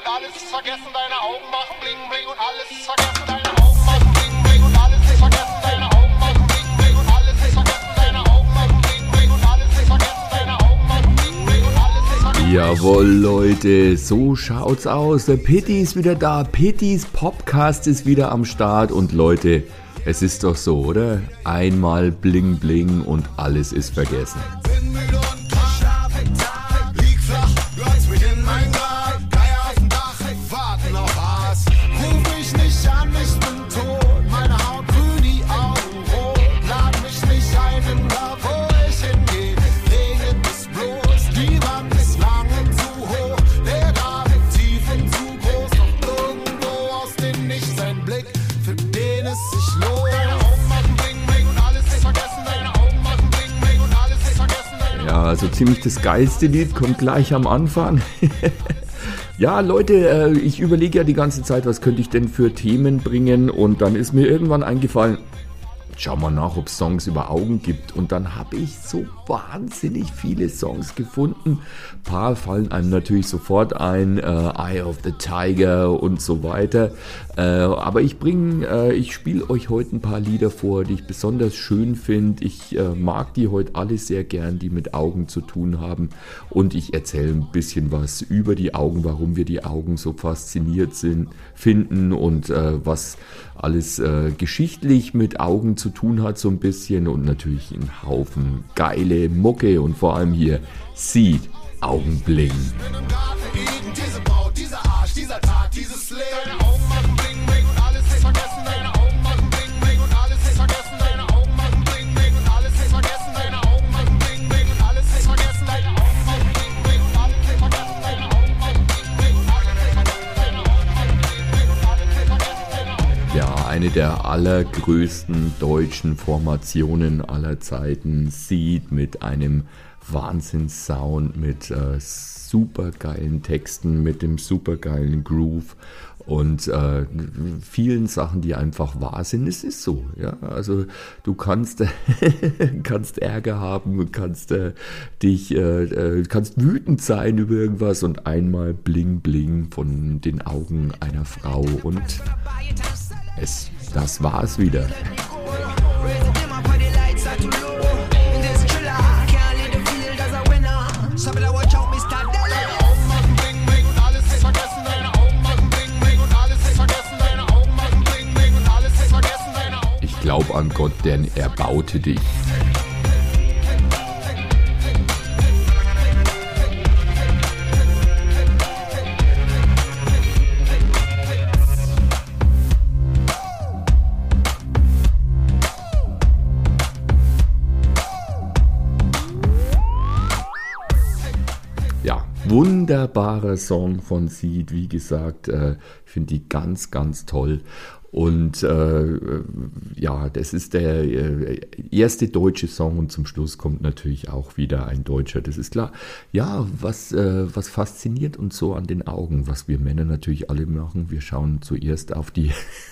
und alles ist vergessen, deine Augen machen bling bling und alles ist vergessen, deine Augen machen bling bling und alles ist vergessen, deine Augen machen bling bling und alles ist vergessen, deine Augen machen bling bling und alles ist vergessen, deine Augen machen bling bling und alles ist vergessen. Jawohl, Leute, so schaut's aus. Der Pitti ist wieder da. Pittis Popcast ist wieder am Start. Und Leute, es ist doch so, oder? Einmal bling bling und alles ist vergessen. Also ziemlich das geilste Lied kommt gleich am Anfang. Ja, Leute, ich überlege ja die ganze Zeit, was könnte ich denn für Themen bringen, und dann ist mir irgendwann eingefallen, schau mal nach, ob es Songs über Augen gibt, und dann habe ich so wahnsinnig viele Songs gefunden. Ein paar fallen einem natürlich sofort ein, Eye of the Tiger und so weiter, aber ich spiele euch heute ein paar Lieder vor, die ich besonders schön finde. Ich mag die heute alle sehr gern, die mit Augen zu tun haben, und ich erzähle ein bisschen was über die Augen, warum wir die Augen so fasziniert finden und was alles geschichtlich mit Augen zu tun hat so ein bisschen, und natürlich ein Haufen geile Mucke und vor allem hier Seed, Augenbling. Eine der allergrößten deutschen Formationen aller Zeiten, Seed, mit einem Wahnsinnssound, mit supergeilen Texten, mit dem supergeilen Groove und vielen Sachen, die einfach wahr sind. Es ist so, ja. Also du kannst Ärger haben, kannst wütend sein über irgendwas, und einmal bling bling von den Augen einer Frau, und das war's wieder. Ich glaub an Gott, denn er baute dich. Wunderbarer Song von Seed, wie gesagt, ich finde die ganz, ganz toll. Und ja, das ist der erste deutsche Song, und zum Schluss kommt natürlich auch wieder ein deutscher, das ist klar. Ja, was fasziniert uns so an den Augen, was wir Männer natürlich alle machen, wir schauen zuerst auf die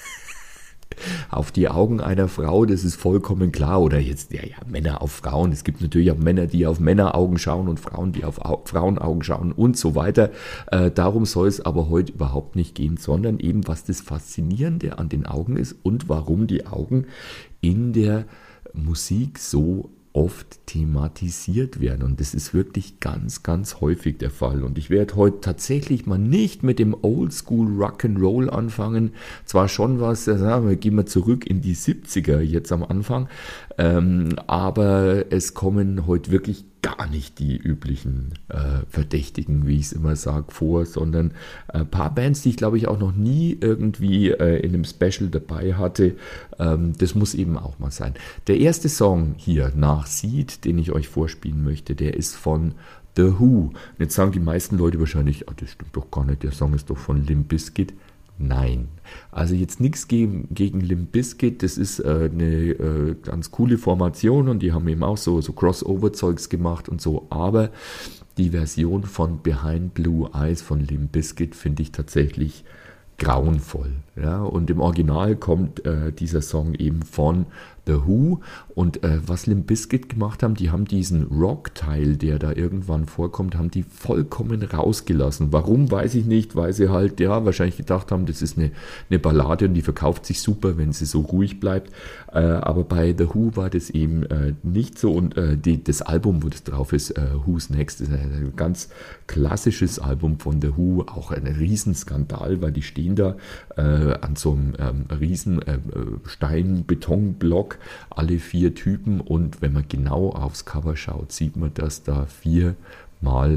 Augen einer Frau, das ist vollkommen klar. Oder jetzt, ja, Männer auf Frauen. Es gibt natürlich auch Männer, die auf Männeraugen schauen, und Frauen, die auf Frauenaugen schauen und so weiter. Darum soll es aber heute überhaupt nicht gehen, sondern eben, was das Faszinierende an den Augen ist und warum die Augen in der Musik so oft thematisiert werden, und das ist wirklich ganz, ganz häufig der Fall. Und ich werde heute tatsächlich mal nicht mit dem Oldschool Rock'n'Roll anfangen, zwar schon was, gehen wir zurück in die 70er jetzt am Anfang, aber es kommen heute wirklich gar nicht die üblichen Verdächtigen, wie ich es immer sage, vor, sondern ein paar Bands, die ich glaube ich auch noch nie irgendwie in einem Special dabei hatte. Das muss eben auch mal sein. Der erste Song hier nach Seed, den ich euch vorspielen möchte, der ist von The Who. Und jetzt sagen die meisten Leute wahrscheinlich, das stimmt doch gar nicht, der Song ist doch von Limp Bizkit. Nein, also jetzt nichts gegen Limp Bizkit, das ist eine ganz coole Formation, und die haben eben auch so Crossover-Zeugs gemacht und so, aber die Version von Behind Blue Eyes von Limp Bizkit finde ich tatsächlich grauenvoll. Ja? Und im Original kommt dieser Song eben von The Who. Und was Limp Bizkit gemacht haben, die haben diesen Rock-Teil, der da irgendwann vorkommt, haben die vollkommen rausgelassen. Warum, weiß ich nicht, weil sie halt, ja, wahrscheinlich gedacht haben, das ist eine Ballade und die verkauft sich super, wenn sie so ruhig bleibt. Aber bei The Who war das eben nicht so. Und das Album, wo das drauf ist, Who's Next, ist ein ganz klassisches Album von The Who, auch ein Riesenskandal, weil die stehen da an so einem riesen Stein-Beton-Block, alle 4 Typen, und wenn man genau aufs Cover schaut, sieht man, dass da 4-mal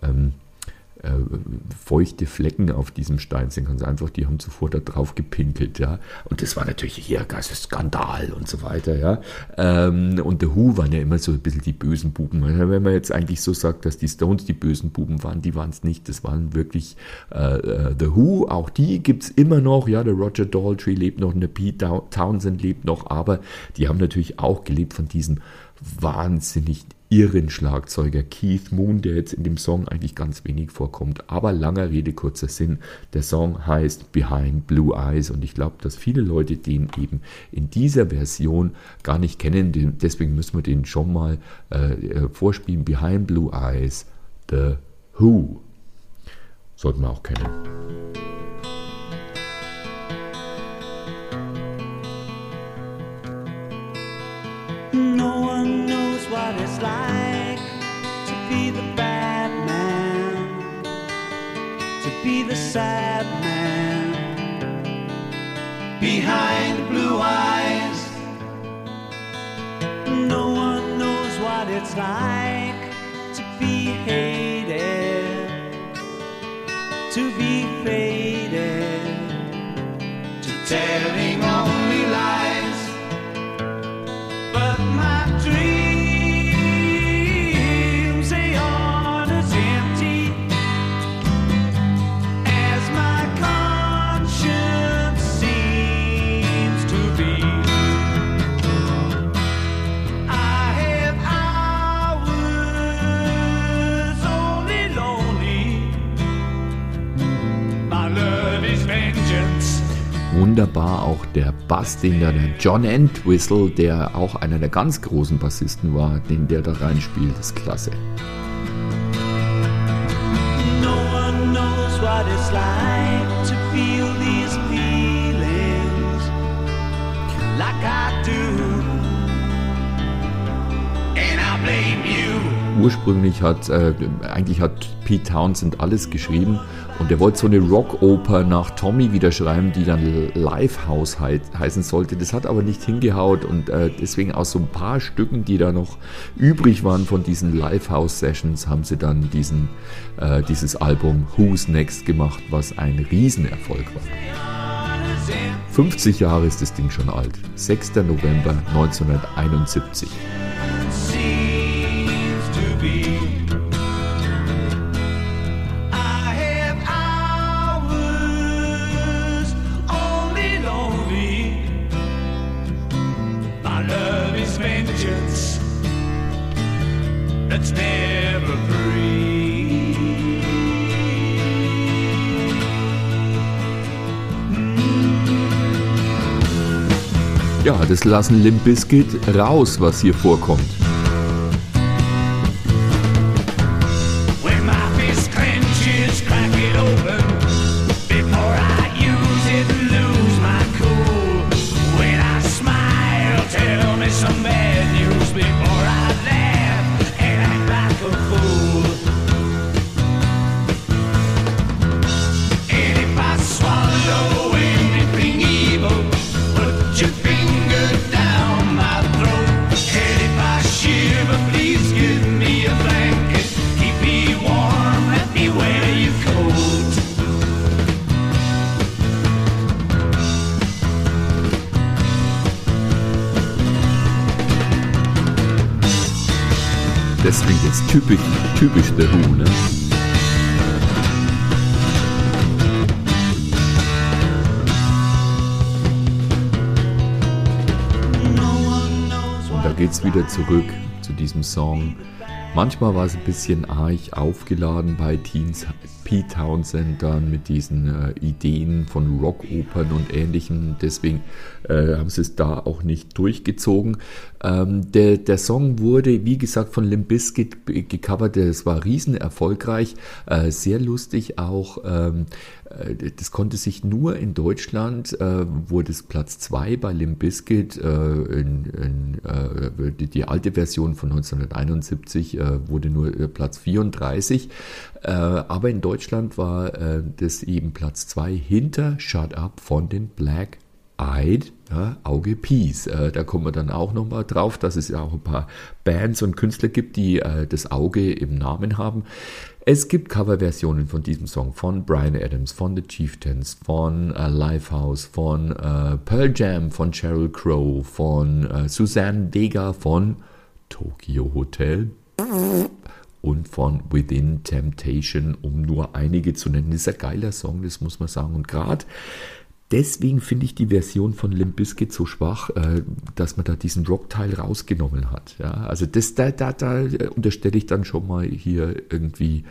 feuchte Flecken auf diesem Stein sind. Ganz einfach, die haben zuvor da drauf gepinkelt, ja. Und das war natürlich hier Skandal und so weiter, ja. Und The Who waren ja immer so ein bisschen die bösen Buben. Wenn man jetzt eigentlich so sagt, dass die Stones die bösen Buben waren, die waren es nicht. Das waren wirklich The Who. Auch die gibt es immer noch, ja. Der Roger Daltrey lebt noch, der Pete Townsend lebt noch, aber die haben natürlich auch gelebt von diesem wahnsinnig irren Schlagzeuger Keith Moon, der jetzt in dem Song eigentlich ganz wenig vorkommt. Aber langer Rede, kurzer Sinn, der Song heißt Behind Blue Eyes und ich glaube, dass viele Leute den eben in dieser Version gar nicht kennen. Deswegen müssen wir den schon mal vorspielen. Behind Blue Eyes, The Who. Sollten wir auch kennen. No one knows what it's like to be the bad man, to be the sad man behind blue eyes. No one knows what it's like to be hated, to be faded, to telling only lies. But my dreams, they aren't as empty as my conscience seems to be. I have hours only lonely. My love is vengeance. Wunderbar auch der Bass, den da der John Entwistle, der auch einer der ganz großen Bassisten war, den der da reinspielt, ist klasse. No one knows what it's like to feel these feelings like I do, and I blame you. Ursprünglich eigentlich hat Pete Townsend alles geschrieben und er wollte so eine Rockoper nach Tommy wieder schreiben, die dann Lifehouse heißen sollte. Das hat aber nicht hingehaut und deswegen aus so ein paar Stücken, die da noch übrig waren von diesen Lifehouse-Sessions, haben sie dann dieses Album Who's Next gemacht, was ein Riesenerfolg war. 50 Jahre ist das Ding schon alt. 6. November 1971. That's never free. Ja, das lassen Limp Bizkit raus, was hier vorkommt. When my fist clenches, crack it open before I use it and lose my cool. When I smile, tell me some bad news before I laugh and act like a fool. And if I swallow anything evil, put your finger down my throat. And if I shiver, please give me a blanket. Keep me warm, let me wear your coat. Das klingt jetzt typisch The Who, ne? Und da geht's wieder zurück zu diesem Song Manchmal war es ein bisschen arg aufgeladen bei Pete Townsend dann mit diesen Ideen von Rockopern und Ähnlichem. Deswegen haben sie es da auch nicht durchgezogen. Der Song wurde, wie gesagt, von Limp Bizkit gecovert. Das war riesen erfolgreich. Sehr lustig auch. Das konnte sich nur in Deutschland, wurde es Platz 2 bei Limp Bizkit. Die alte Version von 1971 wurde nur Platz 34. Aber in Deutschland war das eben Platz 2 hinter Shut Up von den Black Eyed, ja, Auge Peas. Da kommen wir dann auch nochmal drauf, dass es ja auch ein paar Bands und Künstler gibt, die das Auge im Namen haben. Es gibt Coverversionen von diesem Song von Bryan Adams, von The Chieftains, von Lifehouse, von Pearl Jam, von Sheryl Crow, von Suzanne Vega, von Tokyo Hotel und von Within Temptation, um nur einige zu nennen. Das ist ein geiler Song, das muss man sagen. Und gerade deswegen finde ich die Version von Limp Bizkit so schwach, dass man da diesen Rockteil rausgenommen hat. Ja, also da unterstelle ich dann schon mal hier irgendwie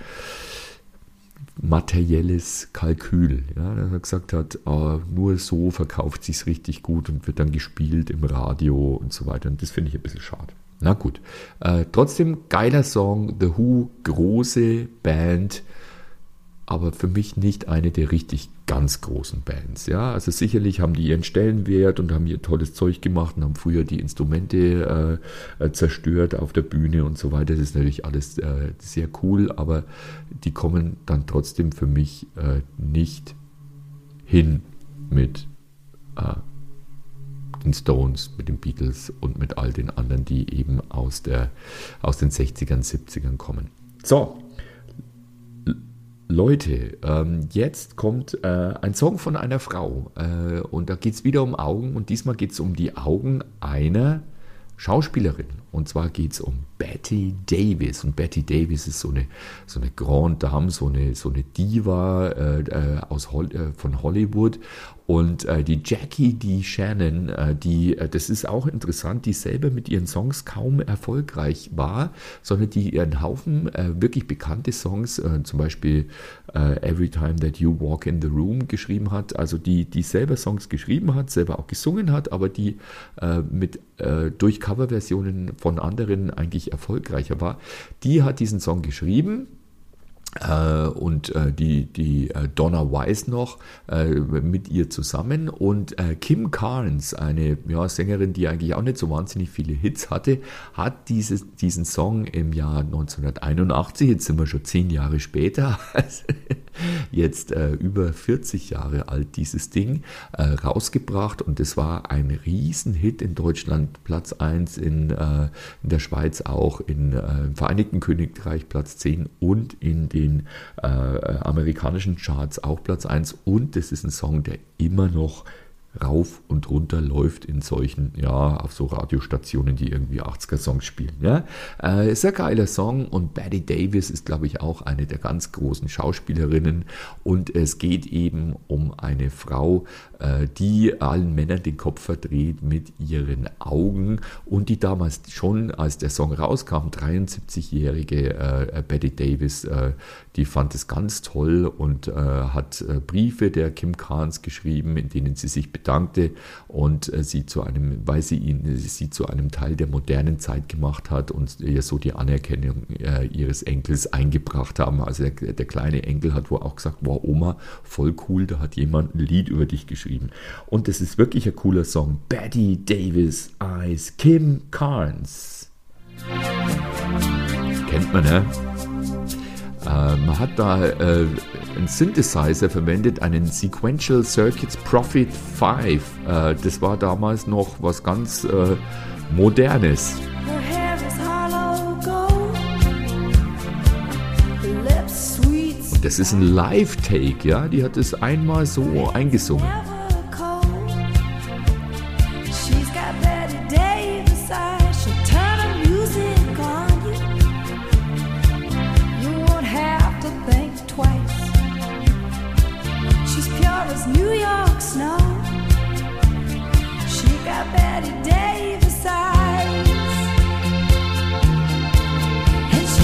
materielles Kalkül. Ja, dass er gesagt hat, nur so verkauft sich's richtig gut und wird dann gespielt im Radio und so weiter. Und das finde ich ein bisschen schade. Na gut, trotzdem geiler Song, The Who, große Band, aber für mich nicht eine der richtig ganz großen Bands. Ja, also sicherlich haben die ihren Stellenwert und haben ihr tolles Zeug gemacht und haben früher die Instrumente zerstört auf der Bühne und so weiter. Das ist natürlich alles sehr cool, aber die kommen dann trotzdem für mich nicht hin mit den Stones, mit den Beatles und mit all den anderen, die eben aus den 60ern, 70ern kommen. So, Leute, jetzt kommt ein Song von einer Frau und da geht es wieder um Augen und diesmal geht es um die Augen einer Schauspielerin. Und zwar geht es um Bette Davis. Und Bette Davis ist so eine Grande Dame, so eine Diva von Hollywood. Und die Jackie D. Shannon, das ist auch interessant, die selber mit ihren Songs kaum erfolgreich war, sondern die ihren Haufen wirklich bekannte Songs, zum Beispiel Every Time That You Walk in the Room geschrieben hat, also die selber Songs geschrieben hat, selber auch gesungen hat, aber die durch Coverversionen von anderen eigentlich erfolgreicher war. Die hat diesen Song geschrieben. Und die Donna Wise noch mit ihr zusammen und Kim Carnes, eine Sängerin, die eigentlich auch nicht so wahnsinnig viele Hits hatte, hat diesen Song im Jahr 1981, jetzt sind wir schon 10 Jahre später, jetzt über 40 Jahre alt dieses Ding, rausgebracht und das war ein Riesenhit in Deutschland, Platz 1 in der Schweiz auch, im Vereinigten Königreich Platz 10 und in den amerikanischen Charts auch Platz 1 und das ist ein Song, der immer noch rauf und runter läuft in solchen, auf so Radiostationen, die irgendwie 80er-Songs spielen. Ja? Ist ein geiler Song und Bette Davis ist, glaube ich, auch eine der ganz großen Schauspielerinnen und es geht eben um eine Frau, die allen Männern den Kopf verdreht mit ihren Augen und die damals schon, als der Song rauskam, 73-jährige Bette Davis, die fand es ganz toll und hat Briefe der Kim Carnes geschrieben, in denen sie sich bedankte und sie zu einem Teil der modernen Zeit gemacht hat und ihr so die Anerkennung ihres Enkels eingebracht haben. Also der kleine Enkel hat wohl auch gesagt, wow Oma, voll cool, da hat jemand ein Lied über dich geschrieben. Und das ist wirklich ein cooler Song. Bette Davis Eyes, Kim Carnes. Kennt man, ne? Man hat da einen Synthesizer verwendet, einen Sequential Circuits Prophet 5. Das war damals noch was ganz Modernes. Und das ist ein Live-Take, ja? Die hat es einmal so eingesungen. New York snow. She got Bette Davis eyes, and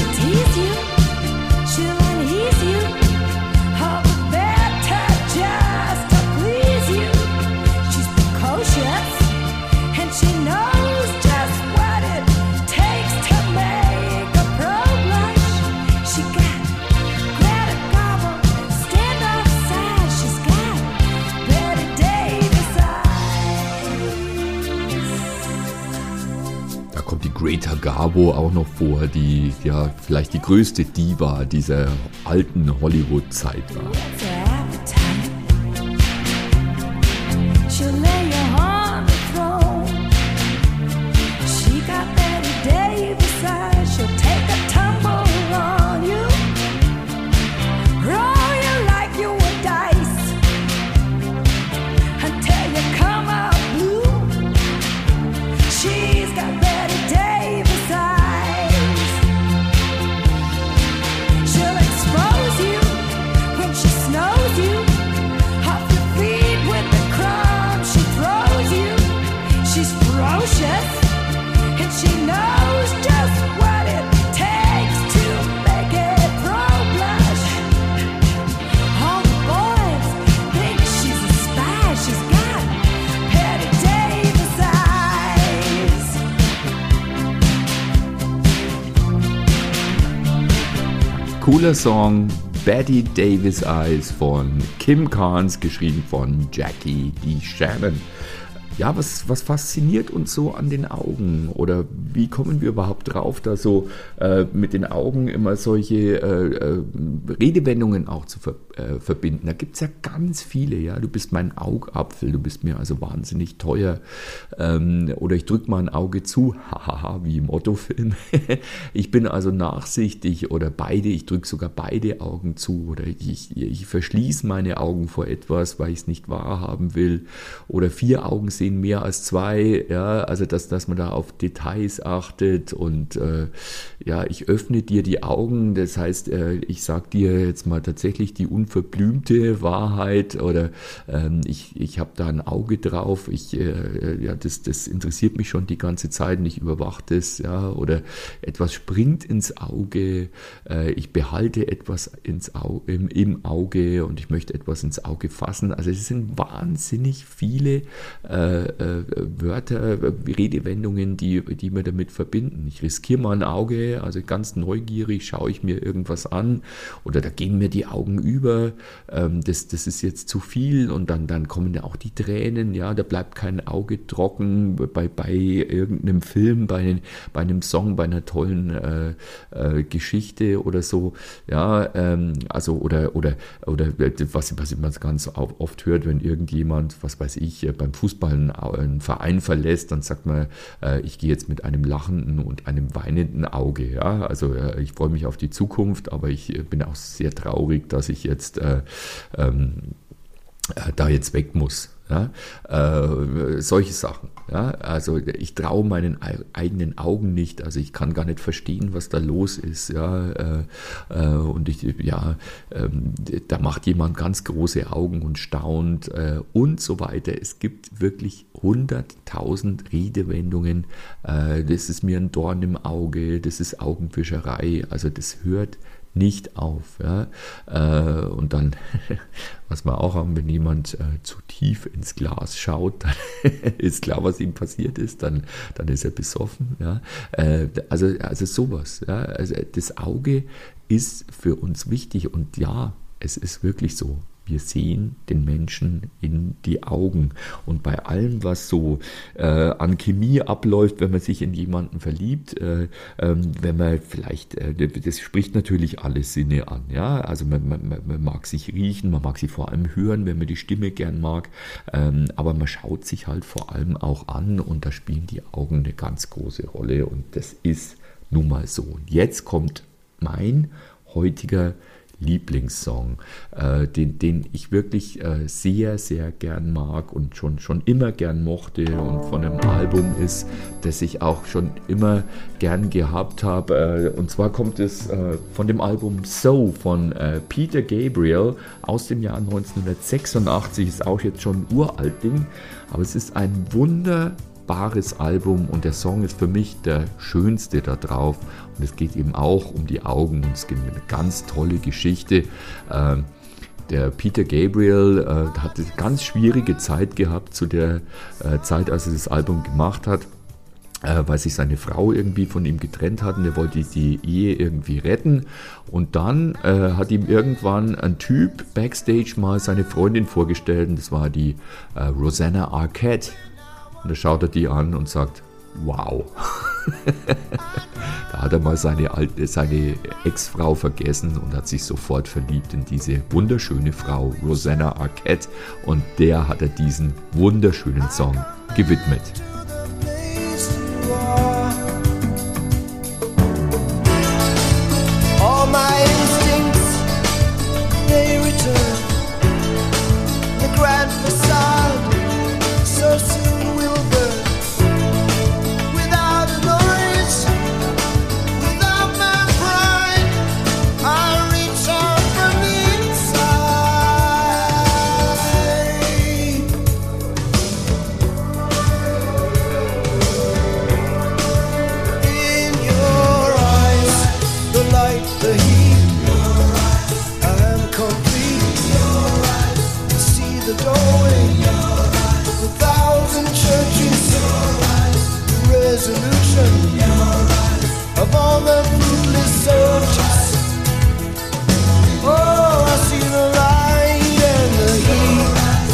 Greta Garbo auch noch vor, die ja vielleicht die größte Diva dieser alten Hollywood-Zeit war. She'll lay you on the throne. She got Betty Davis eyes. She'll take a tumble on you, roll you like you were dice until you come out blue. She's got Betty Davis eyes. She'll expose you when she snows you off your feet with the crumbs she throws you. She's ferocious and she knows just what it takes to make it pro-blush. All the boys think she's a spy. She's got Betty Davis eyes. Cooler Song, Betty Davis Eyes von Kim Carnes, geschrieben von Jackie D. Shannon. Ja, was fasziniert uns so an den Augen? Oder wie kommen wir überhaupt drauf, da so mit den Augen immer solche Redewendungen auch zu verbinden? Da gibt es ja ganz viele, ja. Du bist mein Augapfel, du bist mir also wahnsinnig teuer. Oder ich drücke mal ein Auge zu, hahaha, wie im Otto-Film. Ich bin also nachsichtig oder beide, ich drücke sogar beide Augen zu. Oder ich verschließe meine Augen vor etwas, weil ich es nicht wahrhaben will. Oder 4 Augen sehen mehr als 2, ja, also dass man da auf Details achtet und ja, ich öffne dir die Augen, das heißt, ich sag dir jetzt mal tatsächlich die unverblümte Wahrheit oder ich habe da ein Auge drauf, ja, das interessiert mich schon die ganze Zeit und ich überwache das, ja, oder etwas springt ins Auge, ich behalte etwas im Auge und ich möchte etwas ins Auge fassen, also es sind wahnsinnig viele Wörter, Redewendungen, die wir damit verbinden. Ich riskiere mal ein Auge, also ganz neugierig schaue ich mir irgendwas an oder da gehen mir die Augen über, das ist jetzt zu viel und dann kommen ja auch die Tränen, ja, da bleibt kein Auge trocken bei irgendeinem Film, bei einem Song, bei einer tollen Geschichte oder so, ja, also oder was man ganz oft hört, wenn irgendjemand, was weiß ich, beim Fußball einen Verein verlässt, dann sagt man, ich gehe jetzt mit einem lachenden und einem weinenden Auge. Ja? Also ich freue mich auf die Zukunft, aber ich bin auch sehr traurig, dass ich jetzt da jetzt weg muss. Ja? Solche Sachen. Ja? Also ich traue meinen eigenen Augen nicht, also ich kann gar nicht verstehen, was da los ist. Ja? Und da macht jemand ganz große Augen und staunt und so weiter. Es gibt wirklich 100.000 Redewendungen. Das ist mir ein Dorn im Auge, das ist Augenwischerei, also das hört nicht auf. Ja? Und dann, was wir auch haben, wenn jemand zu tief ins Glas schaut, dann ist klar, was ihm passiert ist, dann ist er besoffen. Ja? Also sowas. Ja? Also das Auge ist für uns wichtig und ja, es ist wirklich so. Wir sehen den Menschen in die Augen. Und bei allem, was so an Chemie abläuft, wenn man sich in jemanden verliebt, wenn man vielleicht, das spricht natürlich alle Sinne an. Ja? Also man mag sich riechen, man mag sie vor allem hören, wenn man die Stimme gern mag. Aber man schaut sich halt vor allem auch an und da spielen die Augen eine ganz große Rolle. Und das ist nun mal so. Und jetzt kommt mein heutiger Lieblingssong, den ich wirklich sehr, sehr gern mag und schon immer gern mochte und von einem Album ist, das ich auch schon immer gern gehabt habe. Und zwar kommt es von dem Album So von Peter Gabriel aus dem Jahr 1986, ist auch jetzt schon ein uralt Ding, aber es ist ein wunderbares Album und der Song ist für mich der schönste da drauf und es geht eben auch um die Augen und es gibt eine ganz tolle Geschichte. Der Peter Gabriel hatte eine ganz schwierige Zeit gehabt zu der Zeit, als er das Album gemacht hat, weil sich seine Frau irgendwie von ihm getrennt hat und er wollte die Ehe irgendwie retten und dann hat ihm irgendwann ein Typ backstage mal seine Freundin vorgestellt und das war die Rosanna Arquette. Und da schaut er die an und sagt, wow. Da hat er mal seine Ex-Frau vergessen und hat sich sofort verliebt in diese wunderschöne Frau Rosanna Arquette, und der hat er diesen wunderschönen Song gewidmet. All my instincts, they return. The grand facade so soon will burn. Without a noise, without my pride, I reach out from the inside. In your eyes, the light, the heat, I am complete. See the doorway, the thousand churches, the resolution of all the fruitless searches. Oh, I see the light and the heat.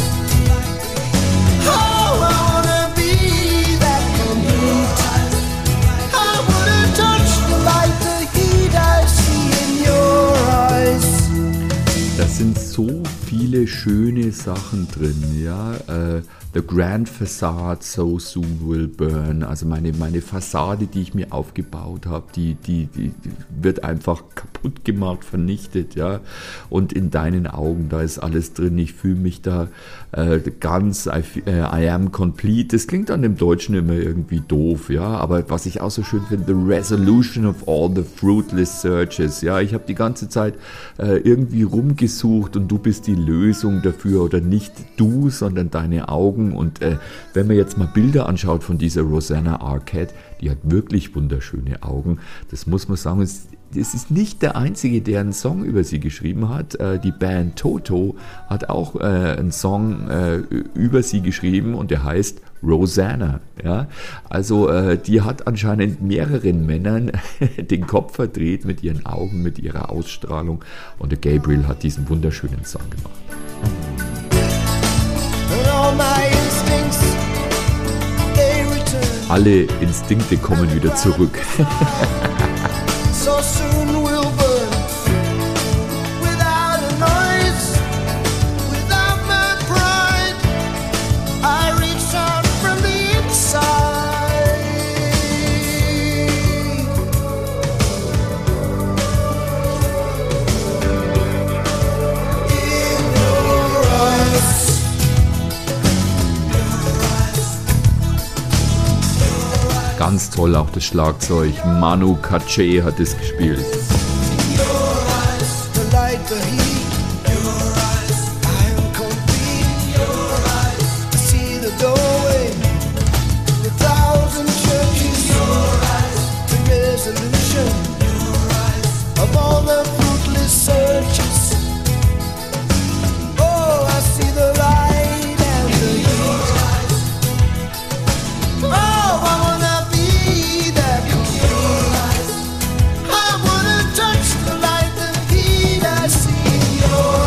Oh, I wanna be that complete. I wanna touch the light, the heat I see in your eyes. Da sind so viele schöne Sachen drin, ja. The Grand Facade so soon will burn. Also meine Fassade, die ich mir aufgebaut habe, die wird einfach kaputt gemacht, vernichtet, ja. Und in deinen Augen, da ist alles drin. Ich fühle mich da ganz, I am complete. Das klingt dann im Deutschen immer irgendwie doof, ja. Aber was ich auch so schön finde, the resolution of all the fruitless searches. Ja, ich habe die ganze Zeit irgendwie rumgesucht und du bist die Lösung dafür, oder nicht du, sondern deine Augen. Und wenn man jetzt mal Bilder anschaut von dieser Rosanna Arquette, die hat wirklich wunderschöne Augen. Das muss man sagen, es ist nicht der Einzige, der einen Song über sie geschrieben hat. Die Band Toto hat auch einen Song über sie geschrieben, und der heißt Rosanna. Ja? Also die hat anscheinend mehreren Männern den Kopf verdreht mit ihren Augen, mit ihrer Ausstrahlung, und der Gabriel hat diesen wunderschönen Song gemacht. And all my instincts, they return. Alle Instinkte kommen wieder zurück. So soon will burn. Without a noise, without my pride, I reach out from the inside. In your eyes. Ganz toll auch das Schlagzeug. Manu Katché hat es gespielt. Your eyes, the light, the heat. Your eyes, I am complete. Your eyes, I see the doorway, the thousand churches. Your eyes, the resolution. Your eyes, of all the fruitless searches. Oh, I see the light and the heat. Oh, I wanna be that complete. I wanna touch the light, the heat I see in your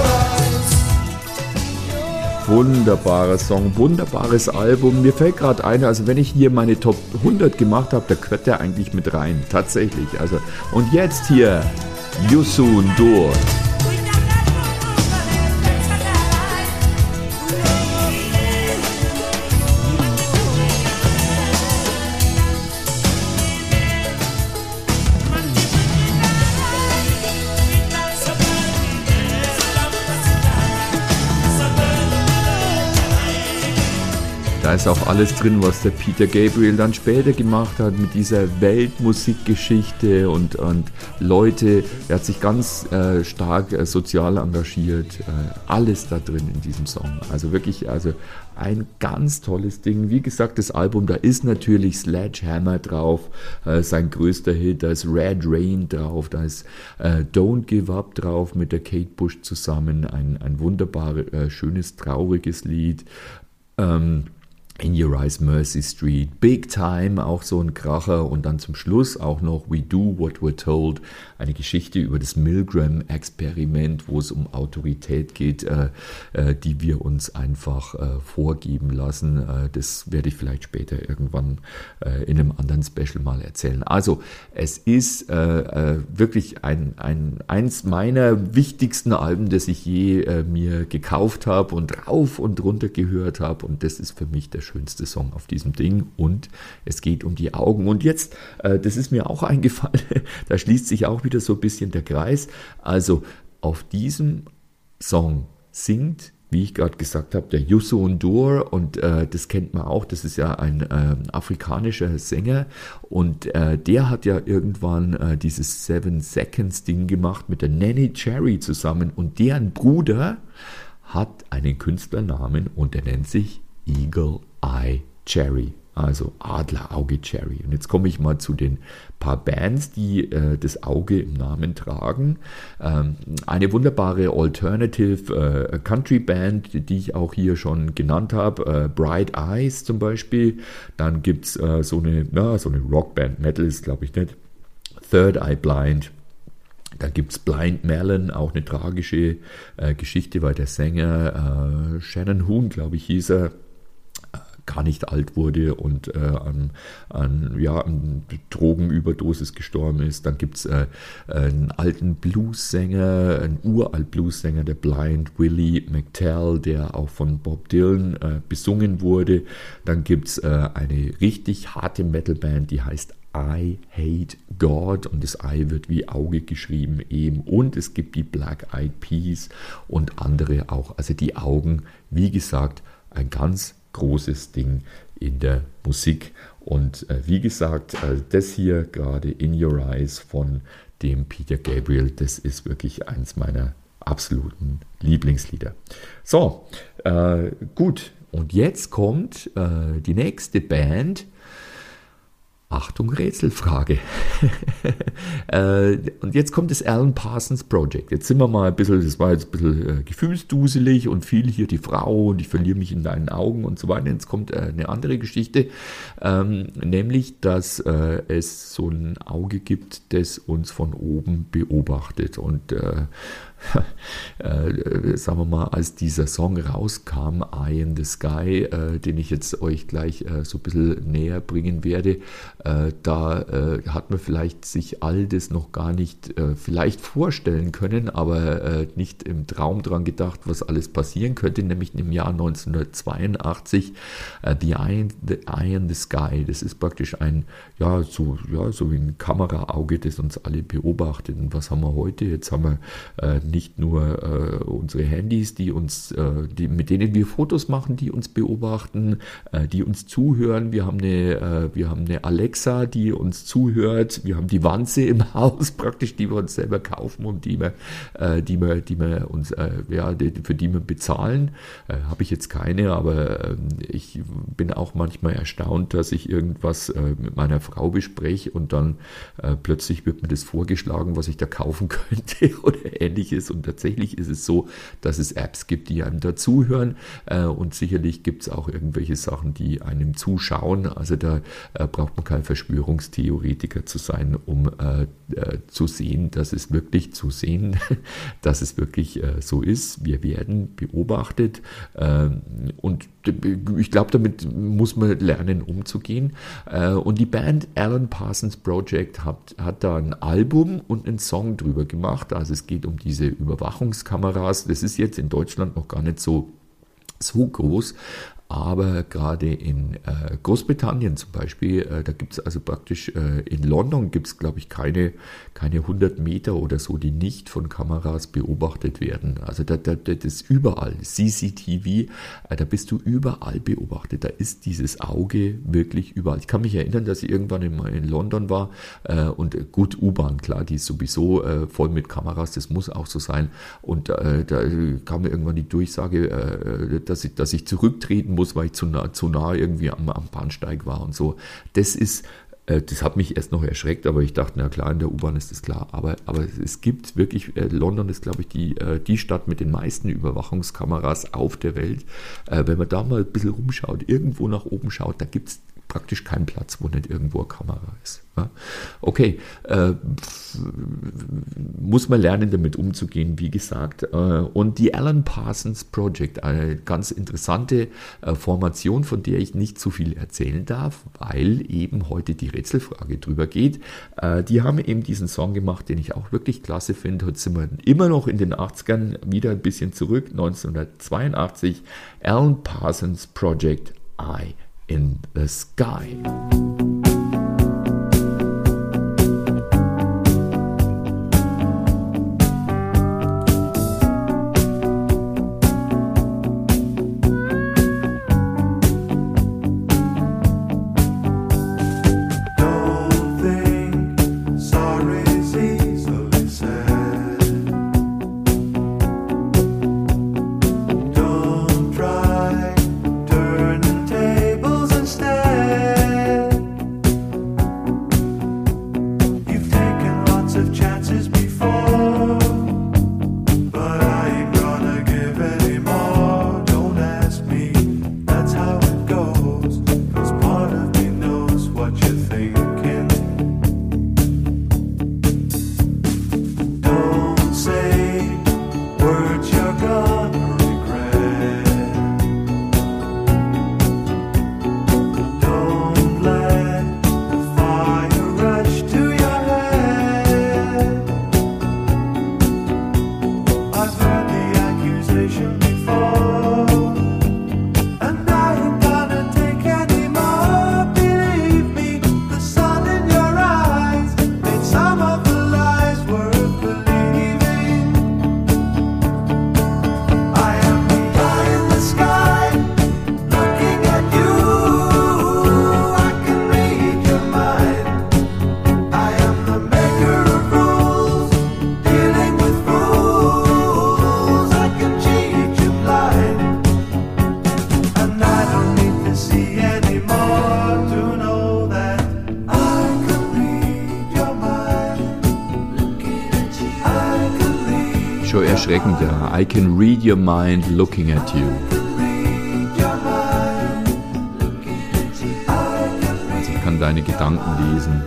eyes. Wunderbarer Song, wunderbares Album. Mir fällt gerade ein, also wenn ich hier meine Top 100 gemacht habe, da gehört der eigentlich mit rein. Tatsächlich. Also, und jetzt hier Youssou N'Dour. Da ist auch alles drin, was der Peter Gabriel dann später gemacht hat mit dieser Weltmusikgeschichte und Leute, er hat sich ganz stark sozial engagiert. Alles da drin in diesem Song. Also wirklich, also ein ganz tolles Ding. Wie gesagt, das Album, da ist natürlich Sledgehammer drauf, sein größter Hit, da ist Red Rain drauf, da ist Don't Give Up drauf mit der Kate Bush zusammen, ein wunderbar schönes, trauriges Lied. In Your Eyes, Mercy Street, Big Time, auch so ein Kracher, und dann zum Schluss auch noch We Do What We're Told, eine Geschichte über das Milgram-Experiment, wo es um Autorität geht, die wir uns einfach vorgeben lassen. Das werde ich vielleicht später irgendwann in einem anderen Special mal erzählen. Also es ist wirklich eins meiner wichtigsten Alben, das ich je mir gekauft habe und rauf und runter gehört habe, und das ist für mich der schönste Song auf diesem Ding, und es geht um die Augen. Und jetzt, das ist mir auch eingefallen, da schließt sich auch wieder so ein bisschen der Kreis. Also auf diesem Song singt, wie ich gerade gesagt habe, der Youssou N'Dour, und das kennt man auch, das ist ja ein afrikanischer Sänger, und der hat ja irgendwann dieses 7 Seconds Ding gemacht mit der Nanny Cherry zusammen, und deren Bruder hat einen Künstlernamen und der nennt sich Eagle Eye Cherry, also Adlerauge Cherry. Und jetzt komme ich mal zu den paar Bands, die das Auge im Namen tragen. Eine wunderbare Alternative Country Band, die ich auch hier schon genannt habe, Bright Eyes zum Beispiel. Dann gibt es so eine Rockband, Metal ist glaube ich nicht, Third Eye Blind. Da gibt es Blind Melon, auch eine tragische Geschichte, weil der Sänger Shannon Hoon, glaube ich, hieß er, gar nicht alt wurde und an Drogenüberdosis gestorben ist. Dann gibt es einen alten Blues-Sänger, einen uralt Blues-Sänger, der Blind Willie McTell, der auch von Bob Dylan besungen wurde. Dann gibt es eine richtig harte Metal-Band, die heißt I Hate God, und das I wird wie Auge geschrieben eben, und es gibt die Black Eyed Peas und andere auch. Also die Augen, wie gesagt, ein ganz großes Ding in der Musik, und wie gesagt, das hier gerade In Your Eyes von dem Peter Gabriel, das ist wirklich eins meiner absoluten Lieblingslieder. So, gut, und jetzt kommt die nächste Band. Achtung, Rätselfrage. Und jetzt kommt das Alan Parsons Project. Jetzt sind wir mal ein bisschen, das war jetzt ein bisschen gefühlsduselig und viel hier die Frau und ich verliere mich in deinen Augen und so weiter. Jetzt kommt eine andere Geschichte, nämlich, dass es so ein Auge gibt, das uns von oben beobachtet. Und sagen wir mal, als dieser Song rauskam, Eye in the Sky, den ich jetzt euch gleich so ein bisschen näher bringen werde, da hat man vielleicht sich all das noch gar nicht vielleicht vorstellen können, aber nicht im Traum dran gedacht, was alles passieren könnte, nämlich im Jahr 1982 The Eye in the Sky. Das ist praktisch so wie ein Kameraauge, das uns alle beobachtet. Und was haben wir heute? Jetzt haben wir nicht nur unsere Handys, mit denen wir Fotos machen, die uns beobachten, die uns zuhören. Wir haben eine Alexa, die uns zuhört. Wir haben die Wanze im Haus praktisch, die wir uns selber kaufen und für die wir bezahlen. Habe ich jetzt keine, aber ich bin auch manchmal erstaunt, dass ich irgendwas mit meiner Frau bespreche und dann plötzlich wird mir das vorgeschlagen, was ich da kaufen könnte oder ähnliches. Und tatsächlich ist es so, dass es Apps gibt, die einem dazuhören, und sicherlich gibt es auch irgendwelche Sachen, die einem zuschauen. Also da braucht man kein Verschwörungstheoretiker zu sein, um zu sehen, dass es wirklich so ist. Wir werden beobachtet, und ich glaube, damit muss man lernen, umzugehen. Und die Band Alan Parsons Project hat da ein Album und einen Song drüber gemacht. Also es geht um diese Überwachungskameras. Das ist jetzt in Deutschland noch gar nicht so groß. Aber gerade in Großbritannien zum Beispiel, da gibt es also praktisch, in London gibt es, glaube ich, keine 100 Meter oder so, die nicht von Kameras beobachtet werden. Also das ist überall, CCTV, da bist du überall beobachtet. Da ist dieses Auge wirklich überall. Ich kann mich erinnern, dass ich irgendwann in London war, und gut, U-Bahn, klar, die ist sowieso voll mit Kameras, das muss auch so sein. Und da kam mir irgendwann die Durchsage, dass ich zurücktreten muss, weil ich zu nah irgendwie am Bahnsteig war und so. Das ist Das hat mich erst noch erschreckt, aber ich dachte, na klar, in der U-Bahn ist das klar. Aber es gibt wirklich, London ist, glaube ich, die Stadt mit den meisten Überwachungskameras auf der Welt. Wenn man da mal ein bisschen rumschaut, irgendwo nach oben schaut, da gibt es praktisch keinen Platz, wo nicht irgendwo eine Kamera ist. Ja? Okay, muss man lernen, damit umzugehen, wie gesagt. Und die Alan Parsons Project, eine ganz interessante Formation, von der ich nicht zu viel erzählen darf, weil eben heute die Rätselfrage drüber geht. Die haben eben diesen Song gemacht, den ich auch wirklich klasse finde. Heute sind wir immer noch in den 80ern, wieder ein bisschen zurück, 1982. Alan Parsons Project, Eye in the Sky. Erschreckend, ja. I can read your mind looking at you. Also ich kann deine Gedanken lesen,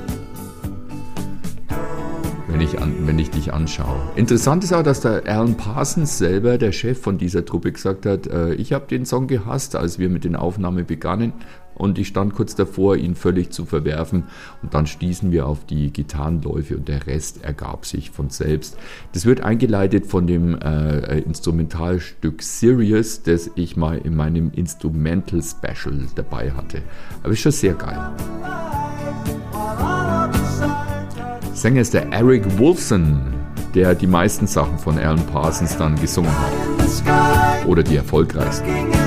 wenn ich dich anschaue. Interessant ist auch, dass der Alan Parsons selber, der Chef von dieser Truppe, gesagt hat, ich habe den Song gehasst, als wir mit den Aufnahmen begannen. Und ich stand kurz davor, ihn völlig zu verwerfen. Und dann stießen wir auf die Gitarrenläufe und der Rest ergab sich von selbst. Das wird eingeleitet von dem Instrumentalstück Sirius, das ich mal in meinem Instrumental Special dabei hatte. Aber ist schon sehr geil. Sänger ist der Eric Woolfson, der die meisten Sachen von Alan Parsons dann gesungen hat. Oder die erfolgreichsten.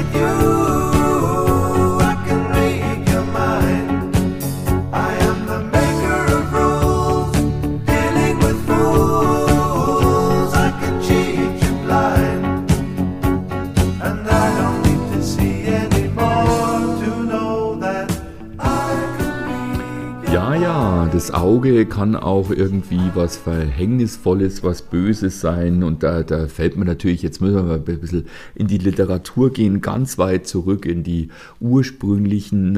Das Auge kann auch irgendwie was Verhängnisvolles, was Böses sein und da fällt mir natürlich, jetzt müssen wir mal ein bisschen in die Literatur gehen, ganz weit zurück in die ursprünglichen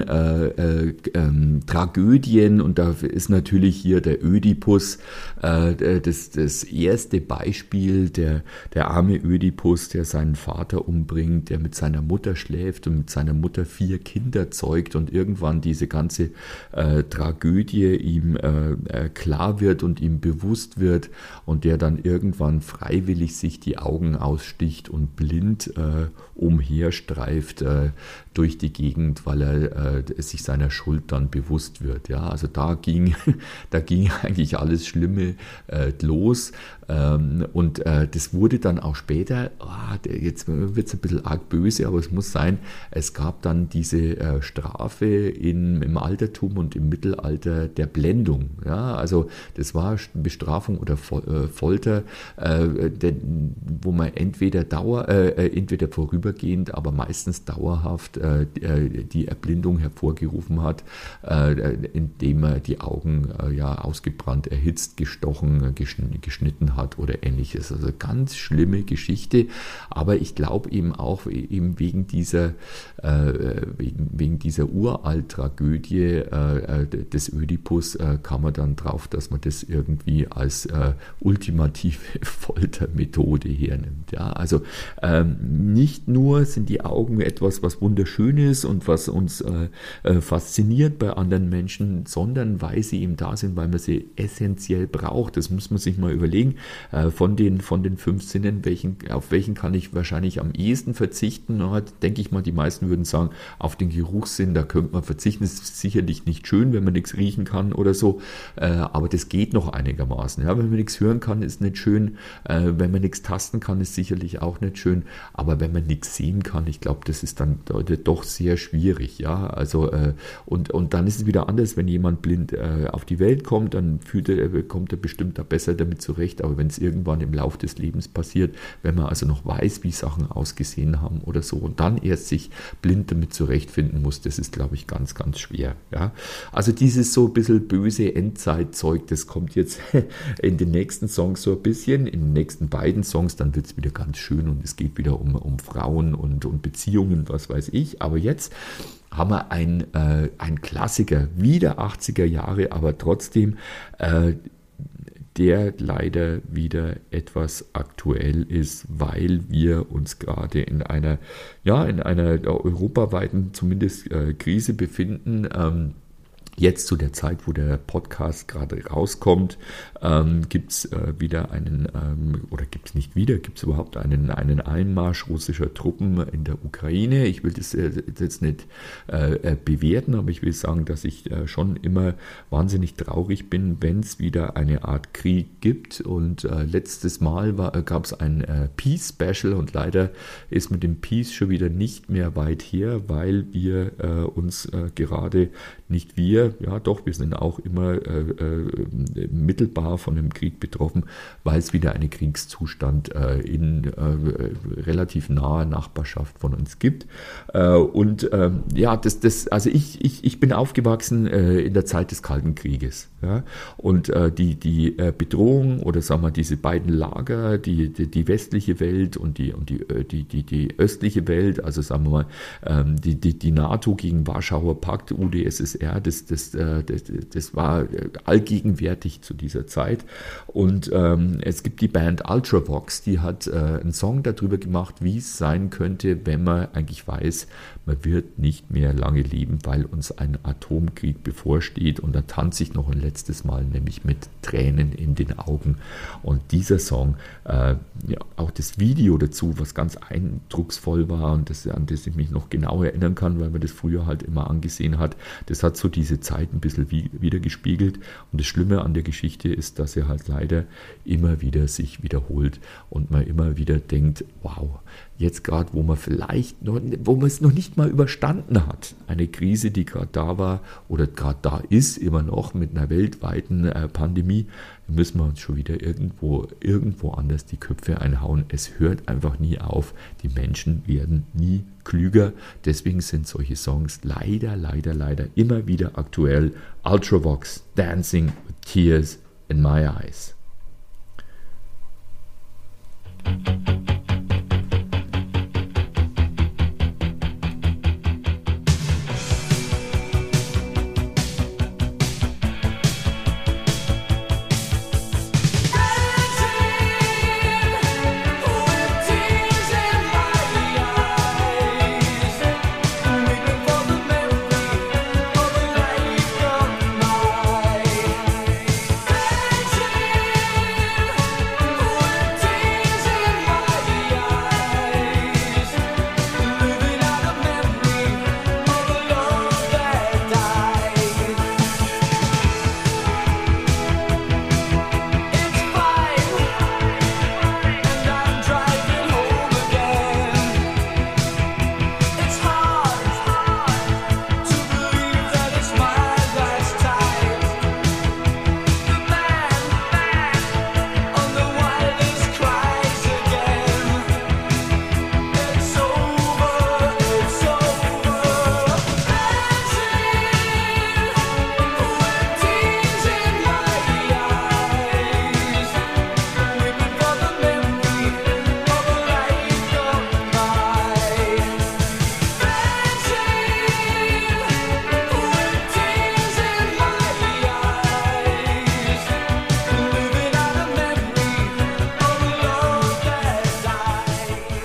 Tragödien und da ist natürlich hier der Ödipus das erste Beispiel, der arme Ödipus, der seinen Vater umbringt, der mit seiner Mutter schläft und mit seiner Mutter 4 Kinder zeugt und irgendwann diese ganze Tragödie ihm klar wird und ihm bewusst wird und der dann irgendwann freiwillig sich die Augen aussticht und blind umherstreift durch die Gegend, weil er sich seiner Schuld dann bewusst wird. Ja, also da ging eigentlich alles Schlimme los Und das wurde dann auch später, jetzt wird es ein bisschen arg böse, aber es muss sein, es gab dann diese Strafe im Altertum und im Mittelalter der Blendung. Ja? Also das war Bestrafung oder Folter, wo man entweder vorübergehend, aber meistens dauerhaft die Erblindung hervorgerufen hat, indem man die Augen ausgebrannt, erhitzt, gestochen, geschnitten hat oder ähnliches. Also ganz schlimme Geschichte, aber ich glaube eben auch wegen dieser Uralt-Tragödie des Ödipus kam man dann drauf, dass man das irgendwie als ultimative Foltermethode hernimmt. Ja, also nicht nur sind die Augen etwas, was wunderschön ist und was uns fasziniert bei anderen Menschen, sondern weil sie eben da sind, weil man sie essentiell braucht. Das muss man sich mal überlegen. Von den 5 Sinnen, auf welchen kann ich wahrscheinlich am ehesten verzichten? Denke ich mal, die meisten würden sagen, auf den Geruchssinn, da könnte man verzichten. Das ist sicherlich nicht schön, wenn man nichts riechen kann oder so, aber das geht noch einigermaßen. Ja, wenn man nichts hören kann, ist nicht schön. Wenn man nichts tasten kann, ist sicherlich auch nicht schön. Aber wenn man nichts sehen kann, ich glaube, das ist dann doch sehr schwierig. Ja, also und dann ist es wieder anders, wenn jemand blind auf die Welt kommt, dann kommt er bestimmt da besser damit zurecht. Aber wenn es irgendwann im Lauf des Lebens passiert, wenn man also noch weiß, wie Sachen ausgesehen haben oder so und dann erst sich blind damit zurechtfinden muss, das ist, glaube ich, ganz, ganz schwer. Ja? Also dieses so ein bisschen böse Endzeitzeug, das kommt jetzt in den nächsten Songs so ein bisschen, in den nächsten beiden Songs, dann wird es wieder ganz schön und es geht wieder um Frauen und Beziehungen, was weiß ich. Aber jetzt haben wir ein Klassiker, wieder 80er Jahre, aber trotzdem der leider wieder etwas aktuell ist, weil wir uns gerade in einer europaweiten zumindest Krise befinden. Jetzt zu der Zeit, wo der Podcast gerade rauskommt, gibt es wieder oder gibt es nicht wieder, gibt es überhaupt einen Einmarsch russischer Truppen in der Ukraine. Ich will das jetzt nicht bewerten, aber ich will sagen, dass ich schon immer wahnsinnig traurig bin, wenn es wieder eine Art Krieg gibt. Und letztes Mal gab es ein Peace-Special und leider ist mit dem Peace schon wieder nicht mehr weit her, weil wir uns gerade nicht wir sind auch immer mittelbar von dem Krieg betroffen, weil es wieder einen Kriegszustand in relativ naher Nachbarschaft von uns gibt. Also ich bin aufgewachsen in der Zeit des Kalten Krieges. Ja? Und die Bedrohung oder sagen wir diese beiden Lager, die westliche Welt und die östliche Welt, also sagen wir mal die NATO gegen Warschauer Pakt, UdSSR, das war allgegenwärtig zu dieser Zeit. Und es gibt die Band Ultravox, die hat einen Song darüber gemacht, wie es sein könnte, wenn man eigentlich weiß, man wird nicht mehr lange leben, weil uns ein Atomkrieg bevorsteht. Und da tanze ich noch ein letztes Mal, nämlich mit Tränen in den Augen. Und dieser Song, auch das Video dazu, was ganz eindrucksvoll war und an das ich mich noch genau erinnern kann, weil man das früher halt immer angesehen hat, das hat so diese Zeit ein bisschen wieder gespiegelt. Und das Schlimme an der Geschichte ist, dass er halt leider immer wieder sich wiederholt und man immer wieder denkt, wow, jetzt gerade, wo man es noch nicht mal überstanden hat, eine Krise, die gerade da war oder gerade da ist, immer noch mit einer weltweiten Pandemie, müssen wir uns schon wieder irgendwo anders die Köpfe einhauen. Es hört einfach nie auf. Die Menschen werden nie klüger. Deswegen sind solche Songs leider immer wieder aktuell. Ultravox, Dancing with Tears in My Eyes.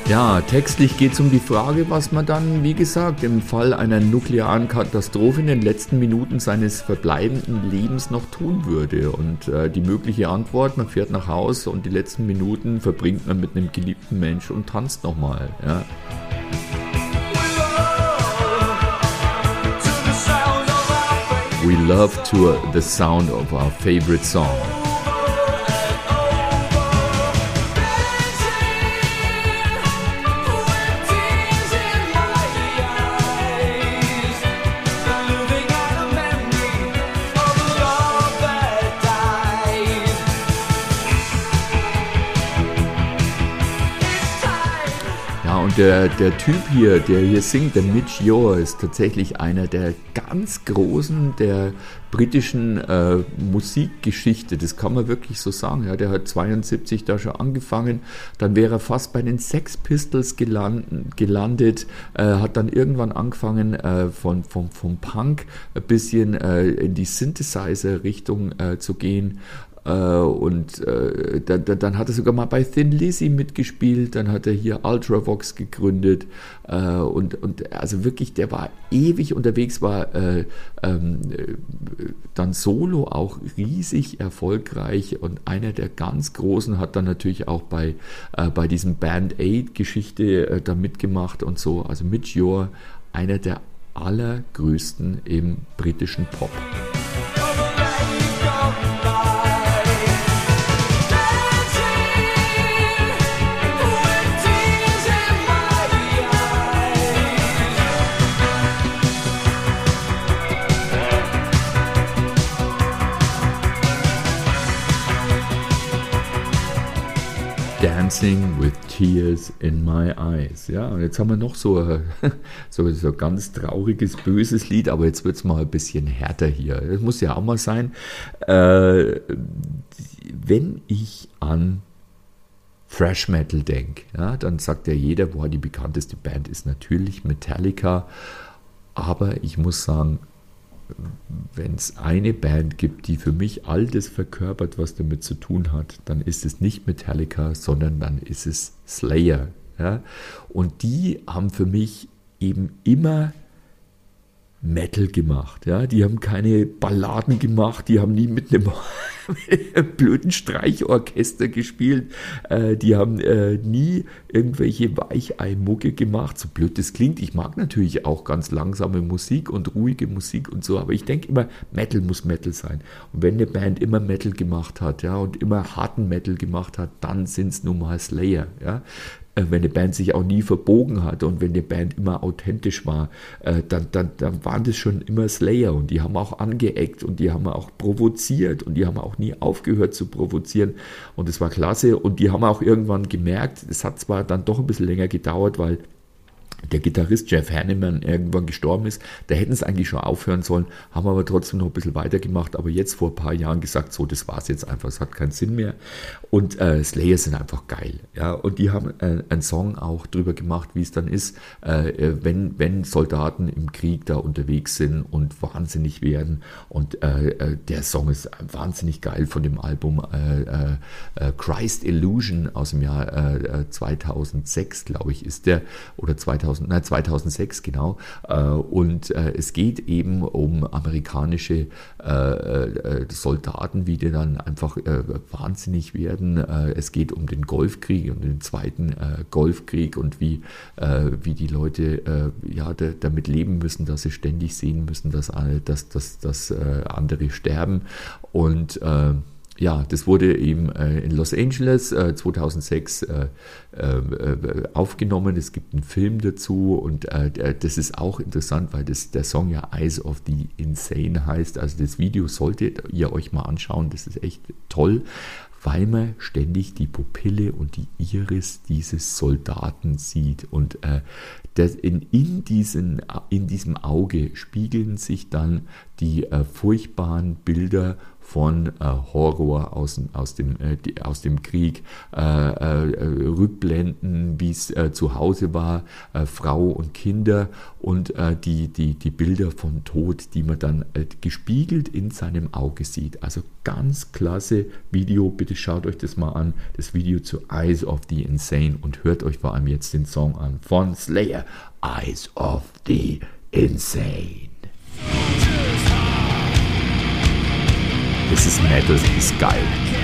Ja, textlich geht es um die Frage, was man dann, wie gesagt, im Fall einer nuklearen Katastrophe in den letzten Minuten seines verbleibenden Lebens noch tun würde. Und die mögliche Antwort, man fährt nach Hause und die letzten Minuten verbringt man mit einem geliebten Mensch und tanzt nochmal. Ja. We love to the sound of our favorite song. Der Typ hier, der hier singt, der Midge Ure, ist tatsächlich einer der ganz Großen der britischen Musikgeschichte. Das kann man wirklich so sagen. Ja, der hat 72 da schon angefangen, dann wäre er fast bei den Sex Pistols gelandet, hat dann irgendwann angefangen vom Punk ein bisschen in die Synthesizer-Richtung zu gehen. Und dann hat er sogar mal bei Thin Lizzy mitgespielt, dann hat er hier Ultravox gegründet und also wirklich, der war ewig unterwegs, war dann solo auch riesig erfolgreich und einer der ganz Großen, hat dann natürlich auch bei diesem Band Aid-Geschichte da mitgemacht und so. Also Midge Ure, einer der allergrößten im britischen Pop. Dancing with Tears in My Eyes. Ja, und jetzt haben wir noch so ein ganz trauriges, böses Lied, aber jetzt wird es mal ein bisschen härter hier. Das muss ja auch mal sein. Wenn ich an Thrash Metal denke, ja, dann sagt ja jeder, boah, die bekannteste Band ist natürlich Metallica, aber ich muss sagen, wenn es eine Band gibt, die für mich all das verkörpert, was damit zu tun hat, dann ist es nicht Metallica, sondern dann ist es Slayer. Ja? Und die haben für mich eben immer Metal gemacht. Ja? Die haben keine Balladen gemacht, die haben nie mit einem blöden Streichorchester gespielt, die haben nie irgendwelche Weichei-Mucke gemacht, so blöd das klingt. Ich mag natürlich auch ganz langsame Musik und ruhige Musik und so, aber ich denke immer, Metal muss Metal sein. Und wenn eine Band immer Metal gemacht hat, ja, und immer harten Metal gemacht hat, dann sind es nun mal Slayer, ja. Wenn eine Band sich auch nie verbogen hat und wenn die Band immer authentisch war, dann waren das schon immer Slayer und die haben auch angeeckt und die haben auch provoziert und die haben auch nie aufgehört zu provozieren und das war klasse und die haben auch irgendwann gemerkt, es hat zwar dann doch ein bisschen länger gedauert, weil der Gitarrist Jeff Hanneman irgendwann gestorben ist, da hätten es eigentlich schon aufhören sollen, haben aber trotzdem noch ein bisschen weitergemacht, aber jetzt vor ein paar Jahren gesagt, so, das war's jetzt einfach, es hat keinen Sinn mehr und Slayer sind einfach geil, ja, und die haben einen Song auch drüber gemacht, wie es dann ist, wenn Soldaten im Krieg da unterwegs sind und wahnsinnig werden und der Song ist wahnsinnig geil von dem Album Christ Illusion aus dem Jahr 2006, glaube ich, ist der, oder 2006, genau. Und es geht eben um amerikanische Soldaten, wie die dann einfach wahnsinnig werden. Es geht um den Golfkrieg, um den zweiten Golfkrieg und wie die Leute damit leben müssen, dass sie ständig sehen müssen, dass andere sterben. Und ja, das wurde eben in Los Angeles 2006 aufgenommen. Es gibt einen Film dazu und das ist auch interessant, weil der Song ja Eyes of the Insane heißt. Also das Video solltet ihr euch mal anschauen. Das ist echt toll, weil man ständig die Pupille und die Iris dieses Soldaten sieht. Und in diesem Auge spiegeln sich dann die furchtbaren Bilder von Horror aus dem Krieg, Rückblenden, wie es zu Hause war, Frau und Kinder und die Bilder vom Tod, die man dann gespiegelt in seinem Auge sieht. Also ganz klasse Video, bitte bitte schaut euch das mal an, das Video zu Eyes of the Insane, und hört euch vor allem jetzt den Song an von Slayer, Eyes of the Insane. Das ist Metal, das ist geil.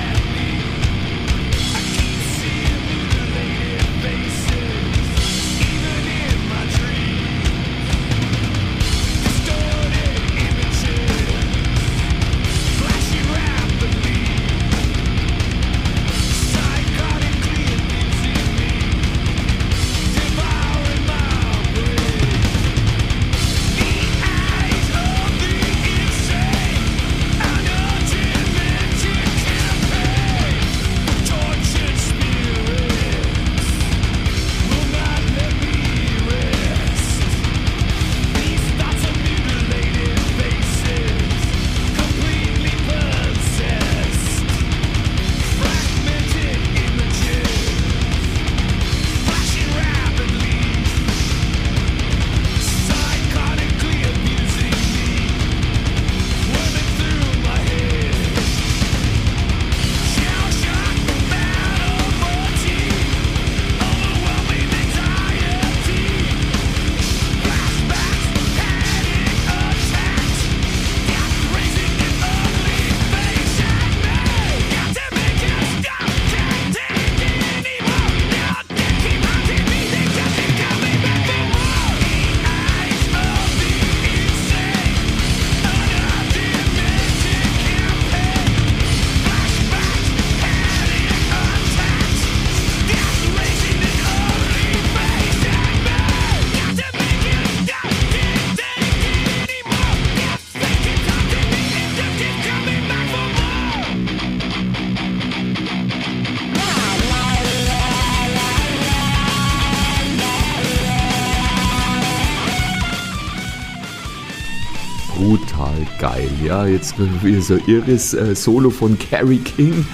Brutal geil, ja, jetzt wieder so irres Solo von Kerry King.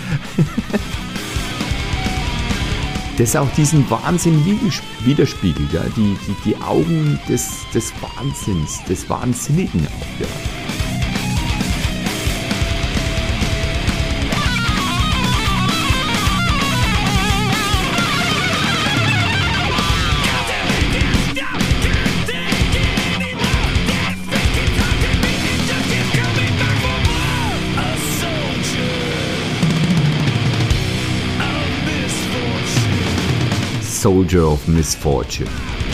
Das auch diesen Wahnsinn widerspiegelt, ja, die Augen des Wahnsinns, des Wahnsinnigen auch, ja. Soldier of Misfortune.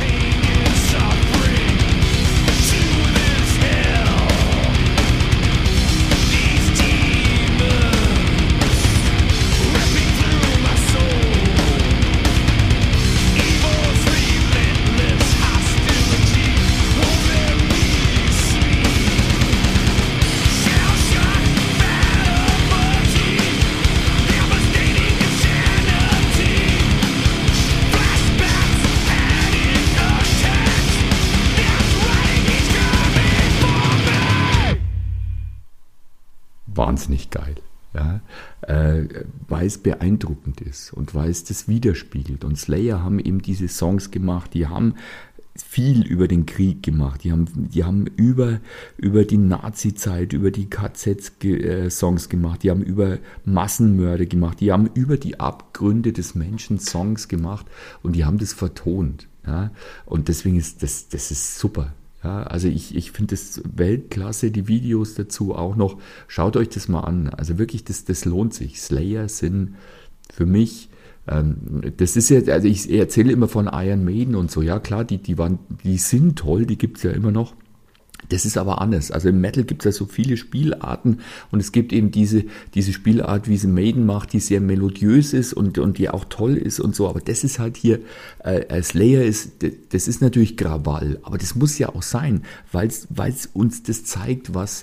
Wahnsinnig geil, ja, weil es beeindruckend ist und weil es das widerspiegelt. Und Slayer haben eben diese Songs gemacht, die haben viel über den Krieg gemacht, die haben über die Nazi-Zeit, über die KZ-Songs gemacht, die haben über Massenmörder gemacht, die haben über die Abgründe des Menschen Songs gemacht und die haben das vertont. Ja? Und deswegen ist das ist super. Ja, also ich finde das Weltklasse, die Videos dazu auch noch. Schaut euch das mal an. Also wirklich, das lohnt sich. Slayer sind für mich, das ist ja, also ich erzähle immer von Iron Maiden und so. Ja klar, die sind toll, die gibt es ja immer noch. Das ist aber anders. Also im Metal gibt es ja so viele Spielarten und es gibt eben diese Spielart, wie sie Maiden macht, die sehr melodiös ist und die auch toll ist und so. Aber das ist halt hier, Slayer das ist natürlich Krawall, aber das muss ja auch sein, weil es uns das zeigt, was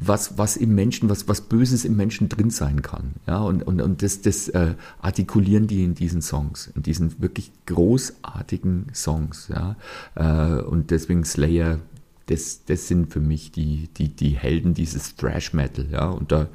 im Menschen, was Böses im Menschen drin sein kann. Ja, und das artikulieren die in diesen Songs, in diesen wirklich großartigen Songs. Ja, und deswegen Slayer. Das sind für mich die Helden dieses Thrash-Metal, ja, und da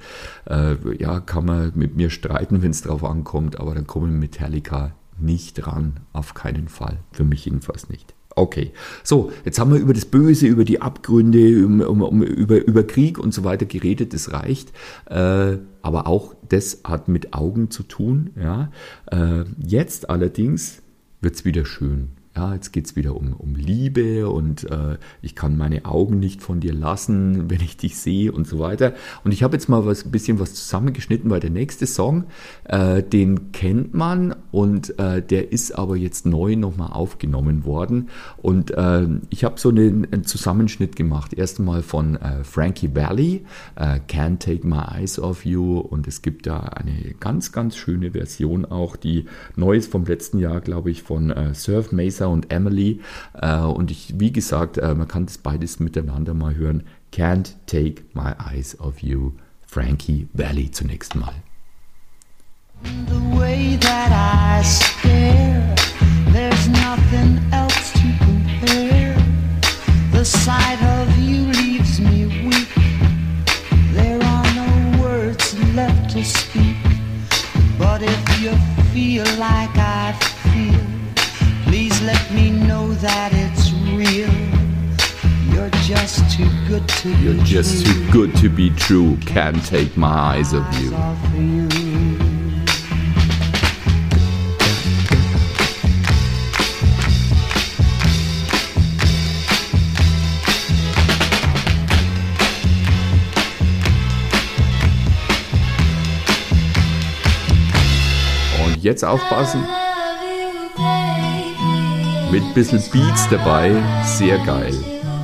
kann man mit mir streiten, wenn es drauf ankommt, aber dann kommen Metallica nicht ran, auf keinen Fall, für mich jedenfalls nicht. Okay, so, jetzt haben wir über das Böse, über die Abgründe, über Krieg und so weiter geredet, das reicht. Aber auch das hat mit Augen zu tun. Ja. Jetzt allerdings wird es wieder schön. Ja, jetzt geht es wieder um Liebe und ich kann meine Augen nicht von dir lassen, wenn ich dich sehe und so weiter. Und ich habe jetzt mal ein bisschen was zusammengeschnitten, weil der nächste Song, den kennt man und der ist aber jetzt neu nochmal aufgenommen worden. Und ich habe so einen Zusammenschnitt gemacht. Erst einmal von Frankie Valli, Can't Take My Eyes Off You. Und es gibt da eine ganz, ganz schöne Version auch, die neu ist vom letzten Jahr, glaube ich, von Surf Mesa und Emily. Und wie gesagt, man kann das beides miteinander mal hören. Can't Take My Eyes Off You, Frankie Valli zunächst mal. The way that I stare, there's nothing else to compare. The sight of you leaves me weak. There are no words left to speak. But if you feel like I feel, please let me know that it's real. You're just too good to be You're just too good to be true. Can't take my eyes off you. Und jetzt aufpassen. Mit ein bisschen Beats dabei, sehr geil.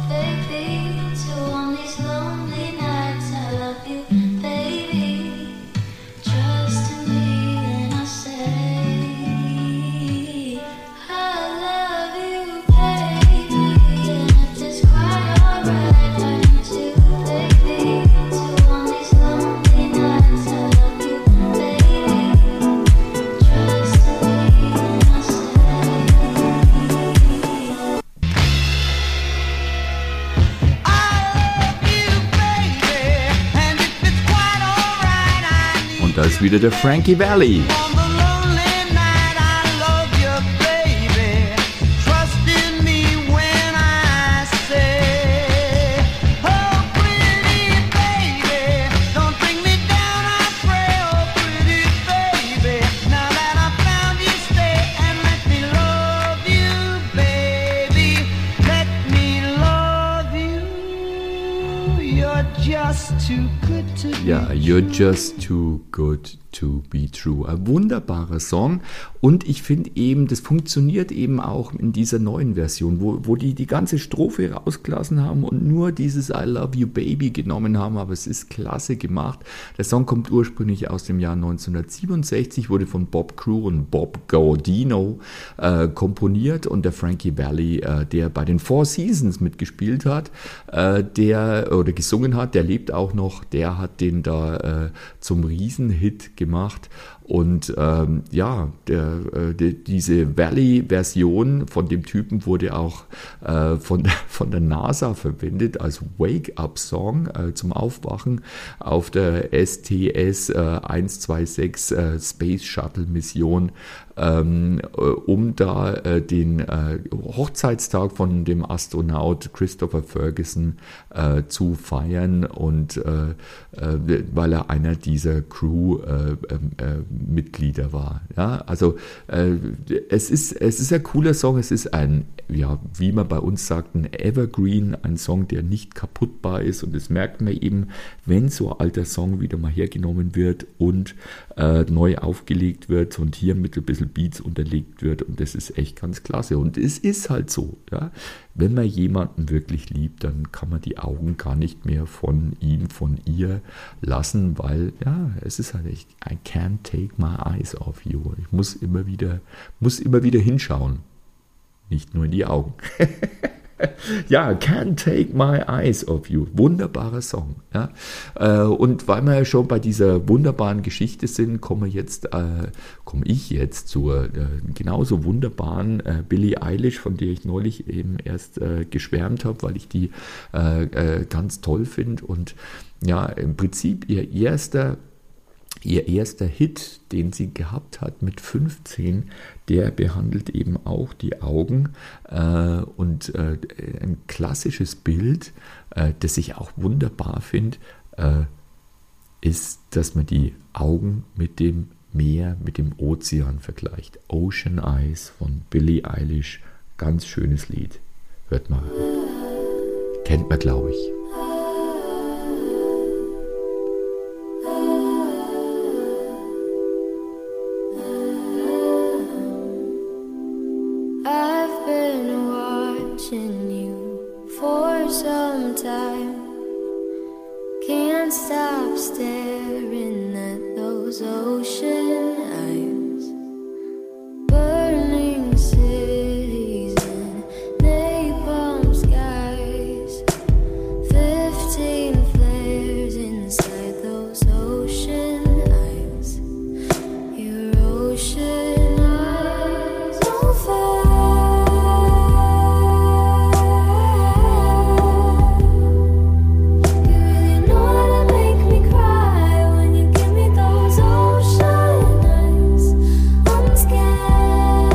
Da ist wieder der Frankie Valli. Ja, You're Just Too Good to Be True. Ein wunderbarer Song und ich finde eben, das funktioniert eben auch in dieser neuen Version, wo die ganze Strophe rausgelassen haben und nur dieses I Love You Baby genommen haben, aber es ist klasse gemacht. Der Song kommt ursprünglich aus dem Jahr 1967, wurde von Bob Crew und Bob Gaudino komponiert und der Frankie Valli, der bei den Four Seasons mitgespielt hat, oder gesungen hat, der lebt auch noch, der hat den da zum Riesenhit gemacht. Und diese Valley-Version von dem Typen wurde auch von der NASA verwendet als Wake-Up-Song zum Aufwachen auf der STS 126 Space Shuttle-Mission, um da den Hochzeitstag von dem Astronaut Christopher Ferguson zu feiern und weil er einer dieser Crew Mitglieder war. Ja, also es ist ein cooler Song, es ist ein, ja, wie man bei uns sagt, ein Evergreen, ein Song, der nicht kaputtbar ist und das merkt man eben, wenn so ein alter Song wieder mal hergenommen wird und neu aufgelegt wird und hier mit ein bisschen Beats unterlegt wird und das ist echt ganz klasse und es ist halt so, ja, wenn man jemanden wirklich liebt, dann kann man die Augen gar nicht mehr von ihm, von ihr lassen, weil ja, es ist halt echt, I can't take my eyes off you. Ich muss immer wieder hinschauen, nicht nur in die Augen. Ja, Can't Take My Eyes Off You. Wunderbarer Song. Ja? Und weil wir ja schon bei dieser wunderbaren Geschichte sind, komme ich jetzt zur genauso wunderbaren Billie Eilish, von der ich neulich eben erst geschwärmt habe, weil ich die ganz toll finde. Und ja, im Prinzip ihr erster Ihr erster Hit, den sie gehabt hat mit 15, der behandelt eben auch die Augen und ein klassisches Bild, das ich auch wunderbar finde, ist, dass man die Augen mit dem Meer, mit dem Ozean vergleicht. Ocean Eyes von Billie Eilish, ganz schönes Lied. Hört mal. Kennt man, glaube ich. I've been watching you for some time. Can't stop staring at those ocean eyes. Burning cities and napalm skies. 15 flares inside those ocean eyes. Your ocean eyes on fire. You really know how to make me cry when you give me those ocean eyes. I'm scared.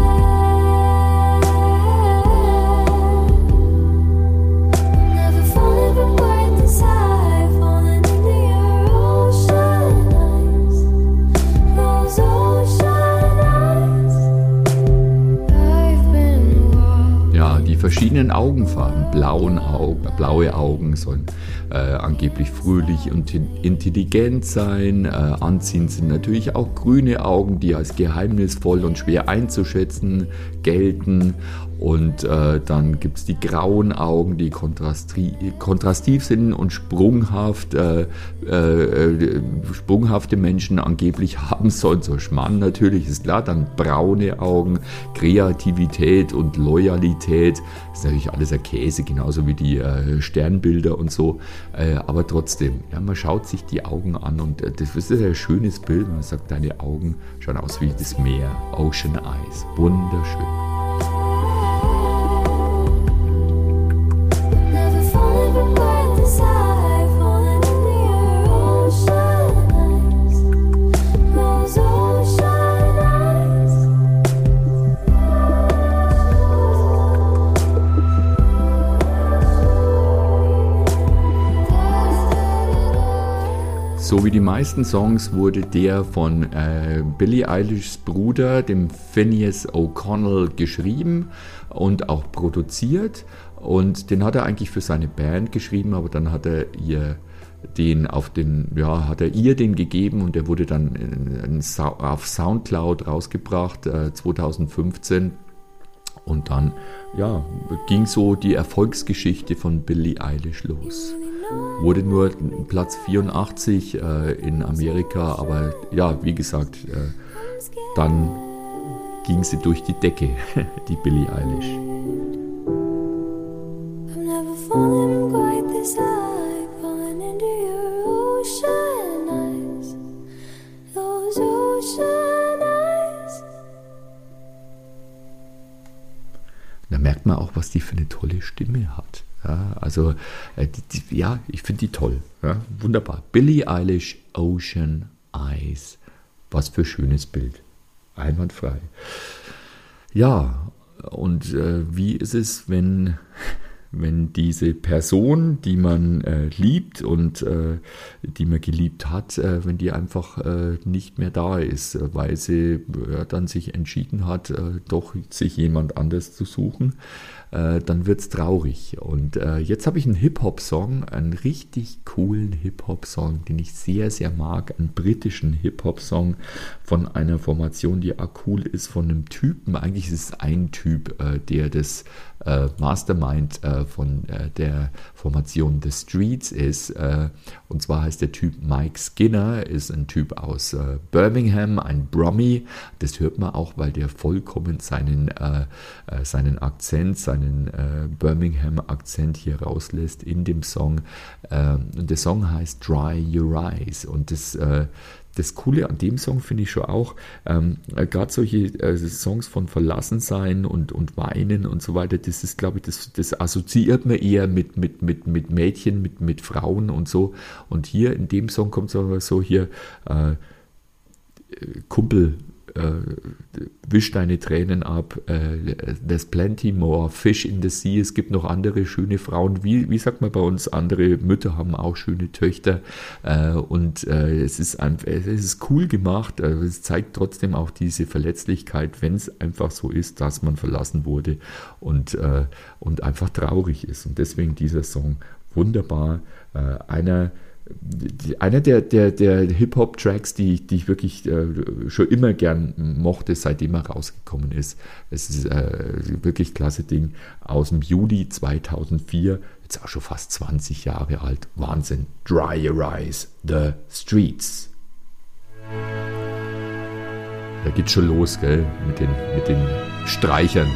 Never falling for quite this high, falling into your ocean eyes. Those ocean eyes. I've been walking. Ja, die verschiedenen Augenfarben, blaue Augen sollen angeblich fröhlich und intelligent sein. Anziehend sind natürlich auch grüne Augen, die als geheimnisvoll und schwer einzuschätzen gelten. Und dann gibt es die grauen Augen, die kontrastiv sind und sprunghafte Menschen angeblich haben sollen. So Schmarrn natürlich, ist klar. Dann braune Augen, Kreativität und Loyalität. Das ist natürlich alles ein Käse, genauso wie die Sternbilder und so. Aber trotzdem, ja, man schaut sich die Augen an und das ist ein schönes Bild. Man sagt, deine Augen schauen aus wie das Meer. Ocean Eyes. Wunderschön. Never falling for quite this high, falling into your ocean eyes. Those ocean eyes. So wie die meisten Songs wurde der von Billie Eilishs Bruder, dem Phineas O'Connell, geschrieben und auch produziert. Und den hat er eigentlich für seine Band geschrieben, aber dann hat er ihr den gegeben und der wurde dann auf Soundcloud rausgebracht 2015. Und dann ging so die Erfolgsgeschichte von Billie Eilish los. Wurde nur Platz 84 in Amerika, aber ja, wie gesagt, dann ging sie durch die Decke, die Billie Eilish. I'm never falling quite this high, falling into your ocean eyes. Those ocean eyes. Da merkt man auch, was die für eine tolle Stimme hat. Ja, also, ich finde die toll. Ja, wunderbar. Billie Eilish, Ocean Eyes. Was für ein schönes Bild. Einwandfrei. Ja, und wie ist es, wenn diese Person, die man liebt und die man geliebt hat, wenn die einfach nicht mehr da ist, weil sie dann sich entschieden hat, doch sich jemand anders zu suchen, dann wird's traurig. Und jetzt habe ich einen Hip-Hop-Song, einen richtig coolen Hip-Hop-Song, den ich sehr, sehr mag, einen britischen Hip-Hop-Song von einer Formation, die auch cool ist, von einem Typen. Eigentlich ist es ein Typ, der das Mastermind von der Formation The Streets ist. Und zwar heißt der Typ Mike Skinner, ist ein Typ aus Birmingham, ein Brummy. Das hört man auch, weil der vollkommen seinen Akzent, seine seinen Birmingham-Akzent hier rauslässt in dem Song. Und der Song heißt Dry Your Eyes. Und das Coole an dem Song finde ich schon auch, gerade solche Songs von Verlassensein und Weinen und so weiter, das ist, glaube ich, das assoziiert man eher mit Mädchen, mit Frauen und so. Und hier in dem Song kommt es aber so hier, Kumpel, wisch deine Tränen ab, there's plenty more fish in the sea, es gibt noch andere schöne Frauen, wie sagt man bei uns, andere Mütter haben auch schöne Töchter, und es ist cool gemacht, es zeigt trotzdem auch diese Verletzlichkeit, wenn es einfach so ist, dass man verlassen wurde und einfach traurig ist, und deswegen dieser Song wunderbar, einer der Hip-Hop-Tracks, die ich wirklich schon immer gern mochte, seitdem er rausgekommen ist. Es ist wirklich klasse Ding aus dem Juli 2004, jetzt auch schon fast 20 Jahre alt. Wahnsinn. Dry Your Eyes, The Streets. Da geht's schon los, gell, mit den Streichern.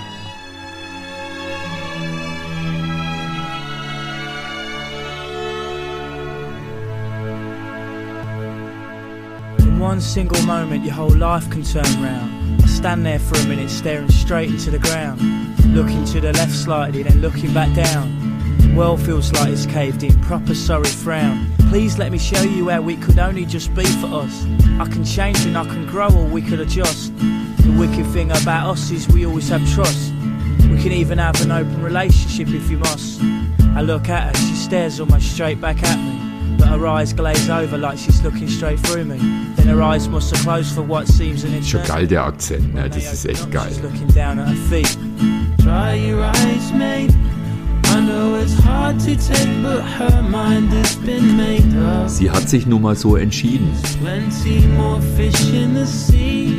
One single moment your whole life can turn round. I stand there for a minute staring straight into the ground, looking to the left slightly then looking back down. World feels like it's caved in, proper sorry frown. Please let me show you how it could only just be for us. I can change and I can grow or we could adjust. The wicked thing about us is we always have trust. We can even have an open relationship if you must. I look at her, she stares almost straight back at me, but her eyes glaze over like she's looking straight through me. Then her eyes must have closed for what seems an eternity. Schon geil, der Akzent, ne? Das ist echt geil. She's looking down at her feet. Dry your eyes, mate. I know it's hard to take, but her mind has been made up. Sie hat sich nun mal so entschieden. Plenty more fish in the sea.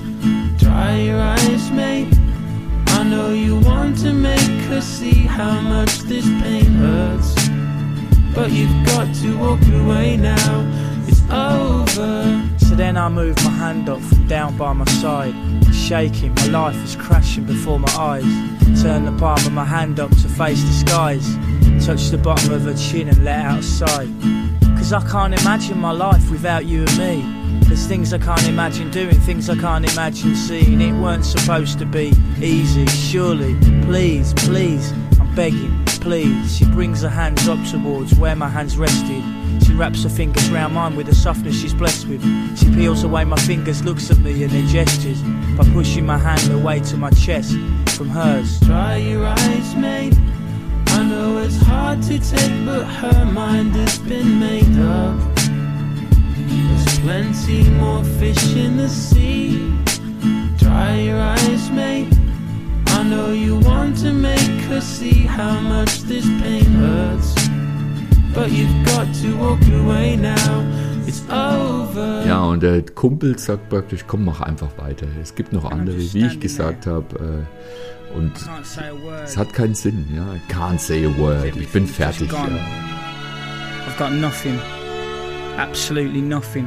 Dry your eyes, mate. I know you want to make her see how much this pain hurts, but you've got to walk away now. It's over. So then I move my hand up from down by my side, shaking, my life is crashing before my eyes. Turn the palm of my hand up to face the skies, touch the bottom of her chin and let out a sigh. Cause I can't imagine my life without you and me. There's things I can't imagine doing, things I can't imagine seeing. It weren't supposed to be easy, surely. Please, please, I'm begging, please. She brings her hands up towards where my hands rested. She wraps her fingers round mine with the softness she's blessed with. She peels away my fingers, looks at me and then gestures by pushing my hand away to my chest from hers. Dry your eyes, mate. I know it's hard to take, but her mind has been made up. There's plenty more fish in the sea. Dry your eyes, mate. I know you want to make her see how much this pain hurts, but you've got to walk away now. It's over. Ja, und der Kumpel sagt praktisch, komm, mach einfach weiter. Es gibt noch andere, wie ich gesagt habe. Und es hat keinen Sinn. Ja, can't say a word. Ich bin fertig. Ja. I've got nothing. Absolutely nothing.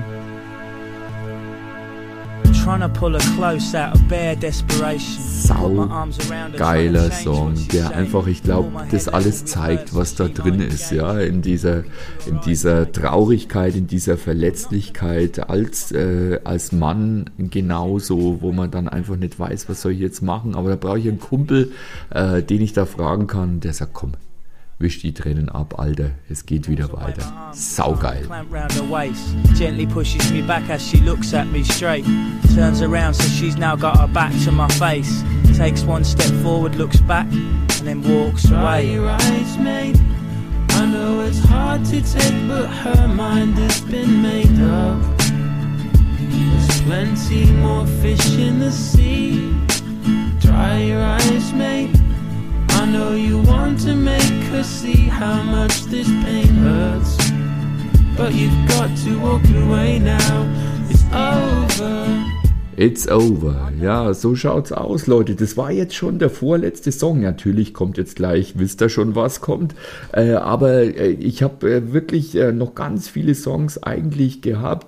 Trying to pull her close out of bare desperation. Sau geiler Song, der einfach, ich glaube, das alles zeigt, was da drin ist, ja, in dieser Traurigkeit, in dieser Verletzlichkeit als Mann genauso, wo man dann einfach nicht weiß, was soll ich jetzt machen, aber da brauche ich einen Kumpel, den ich da fragen kann, der sagt, komm, wisch die Tränen ab, Alter, es geht wieder weiter. Saugeil. Gently pushes me back as she looks at me straight. Turns around so she's now got her back to my face. Takes one step forward, looks back, and then walks Dry away. your eyes, mate. I know it's hard to take, but her mind has been made up. There's plenty more fish in the sea. Dry your eyes, mate. I know you want to make her see how much this pain hurts, but you've got to walk away now. It's over. It's over. Ja, so schaut's aus, Leute. Das war jetzt schon der vorletzte Song. Natürlich kommt jetzt gleich, wisst ihr schon, was kommt. Aber ich habe wirklich noch ganz viele Songs eigentlich gehabt,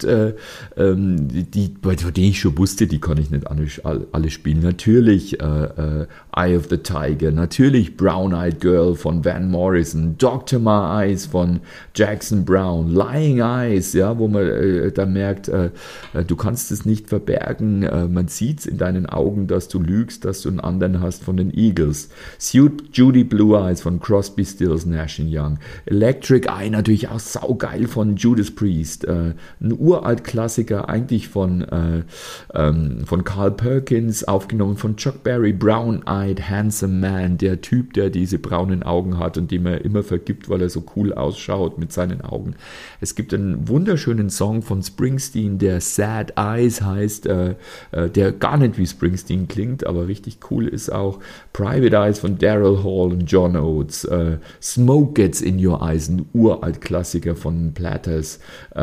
von denen ich schon wusste, die kann ich nicht alle spielen. Natürlich Eye of the Tiger, natürlich Brown Eyed Girl von Van Morrison, Dr. My Eyes von Jackson Brown, Lying Eyes, ja, wo man da merkt, du kannst es nicht verbergen, man sieht es in deinen Augen, dass du lügst, dass du einen anderen hast von den Eagles, Judy Blue Eyes von Crosby, Stills, Nash & Young, Electric Eye natürlich auch saugeil von Judas Priest, ein Uralt-Klassiker eigentlich von Carl Perkins, aufgenommen von Chuck Berry, Brown-Eyed Handsome Man, der Typ, der diese braunen Augen hat und dem er immer vergibt, weil er so cool ausschaut mit seinen Augen. Es gibt einen wunderschönen Song von Springsteen, der Sad Eyes heißt, der gar nicht wie Springsteen klingt, aber richtig cool ist auch. Private Eyes von Daryl Hall und John Oates, Smoke Gets in Your Eyes, ein Uralt-Klassiker von Platters,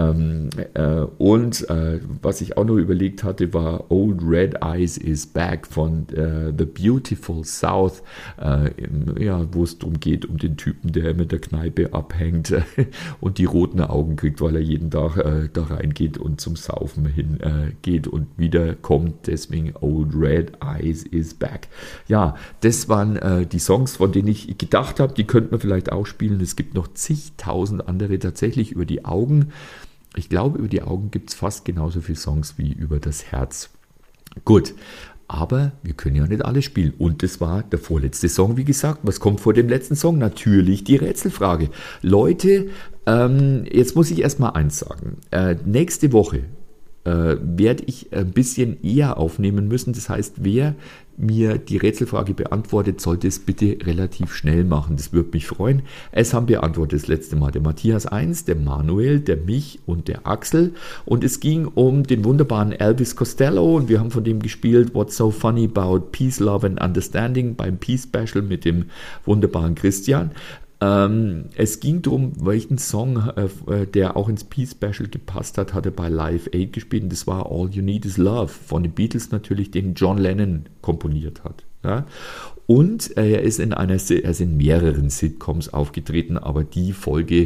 und was ich auch noch überlegt hatte, war Old Red Eyes is Back von The Beautiful South, wo es darum geht, um den Typen, der mit der Kneipe abhängt und die roten Augen kriegt, weil er jeden Tag da reingeht und zum Saufen hingeht und wieder kommt, deswegen Old Red Eyes is Back. Ja, das waren die Songs, von denen ich gedacht habe, die könnte man vielleicht auch spielen. Es gibt noch zigtausend andere tatsächlich über die Augen. Ich glaube, über die Augen gibt es fast genauso viele Songs wie über das Herz. Gut, aber wir können ja nicht alles spielen. Und das war der vorletzte Song, wie gesagt. Was kommt vor dem letzten Song? Natürlich die Rätselfrage. Leute, jetzt muss ich erstmal eins sagen. Nächste Woche werde ich ein bisschen eher aufnehmen müssen. Das heißt, wer mir die Rätselfrage beantwortet, sollte es bitte relativ schnell machen. Das würde mich freuen. Es haben beantwortet das letzte Mal der Matthias 1, der Manuel, der Mich und der Axel. Und es ging um den wunderbaren Elvis Costello und wir haben von dem gespielt What's So Funny About Peace, Love and Understanding beim Peace Special mit dem wunderbaren Christian. Es ging darum, welchen Song, der auch ins Peace Special gepasst hat, hat er bei Live Aid gespielt. Und das war All You Need Is Love von den Beatles natürlich, den John Lennon komponiert hat. Ja? Und er ist in mehreren Sitcoms aufgetreten, aber die Folge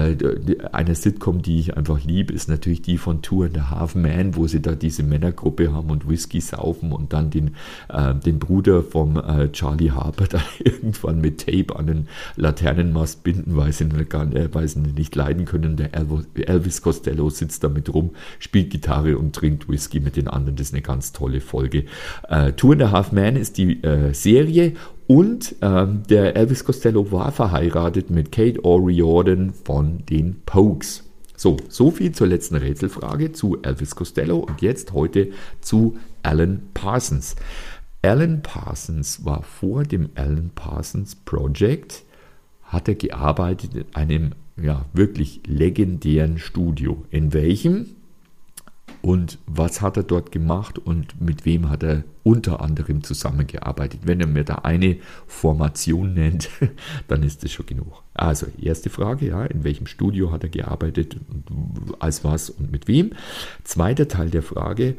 einer Sitcom, die ich einfach liebe, ist natürlich die von Two and a Half Men, wo sie da diese Männergruppe haben und Whisky saufen und dann den Bruder vom Charlie Harper da irgendwann mit Tape an den Laternenmast binden, weil sie nicht leiden können. Der Elvis Costello sitzt damit rum, spielt Gitarre und trinkt Whisky mit den anderen. Das ist eine ganz tolle Folge. Two and a Half Men ist die Serie. Und der Elvis Costello war verheiratet mit Kate O'Riordan von den Pogues. So viel zur letzten Rätselfrage zu Elvis Costello und jetzt heute zu Alan Parsons. Alan Parsons war vor dem Alan Parsons Project, hat er gearbeitet in einem wirklich legendären Studio. In welchem? Und was hat er dort gemacht und mit wem hat er unter anderem zusammengearbeitet? Wenn er mir da eine Formation nennt, dann ist das schon genug. Also, erste Frage, in welchem Studio hat er gearbeitet, als was und mit wem? Zweiter Teil der Frage,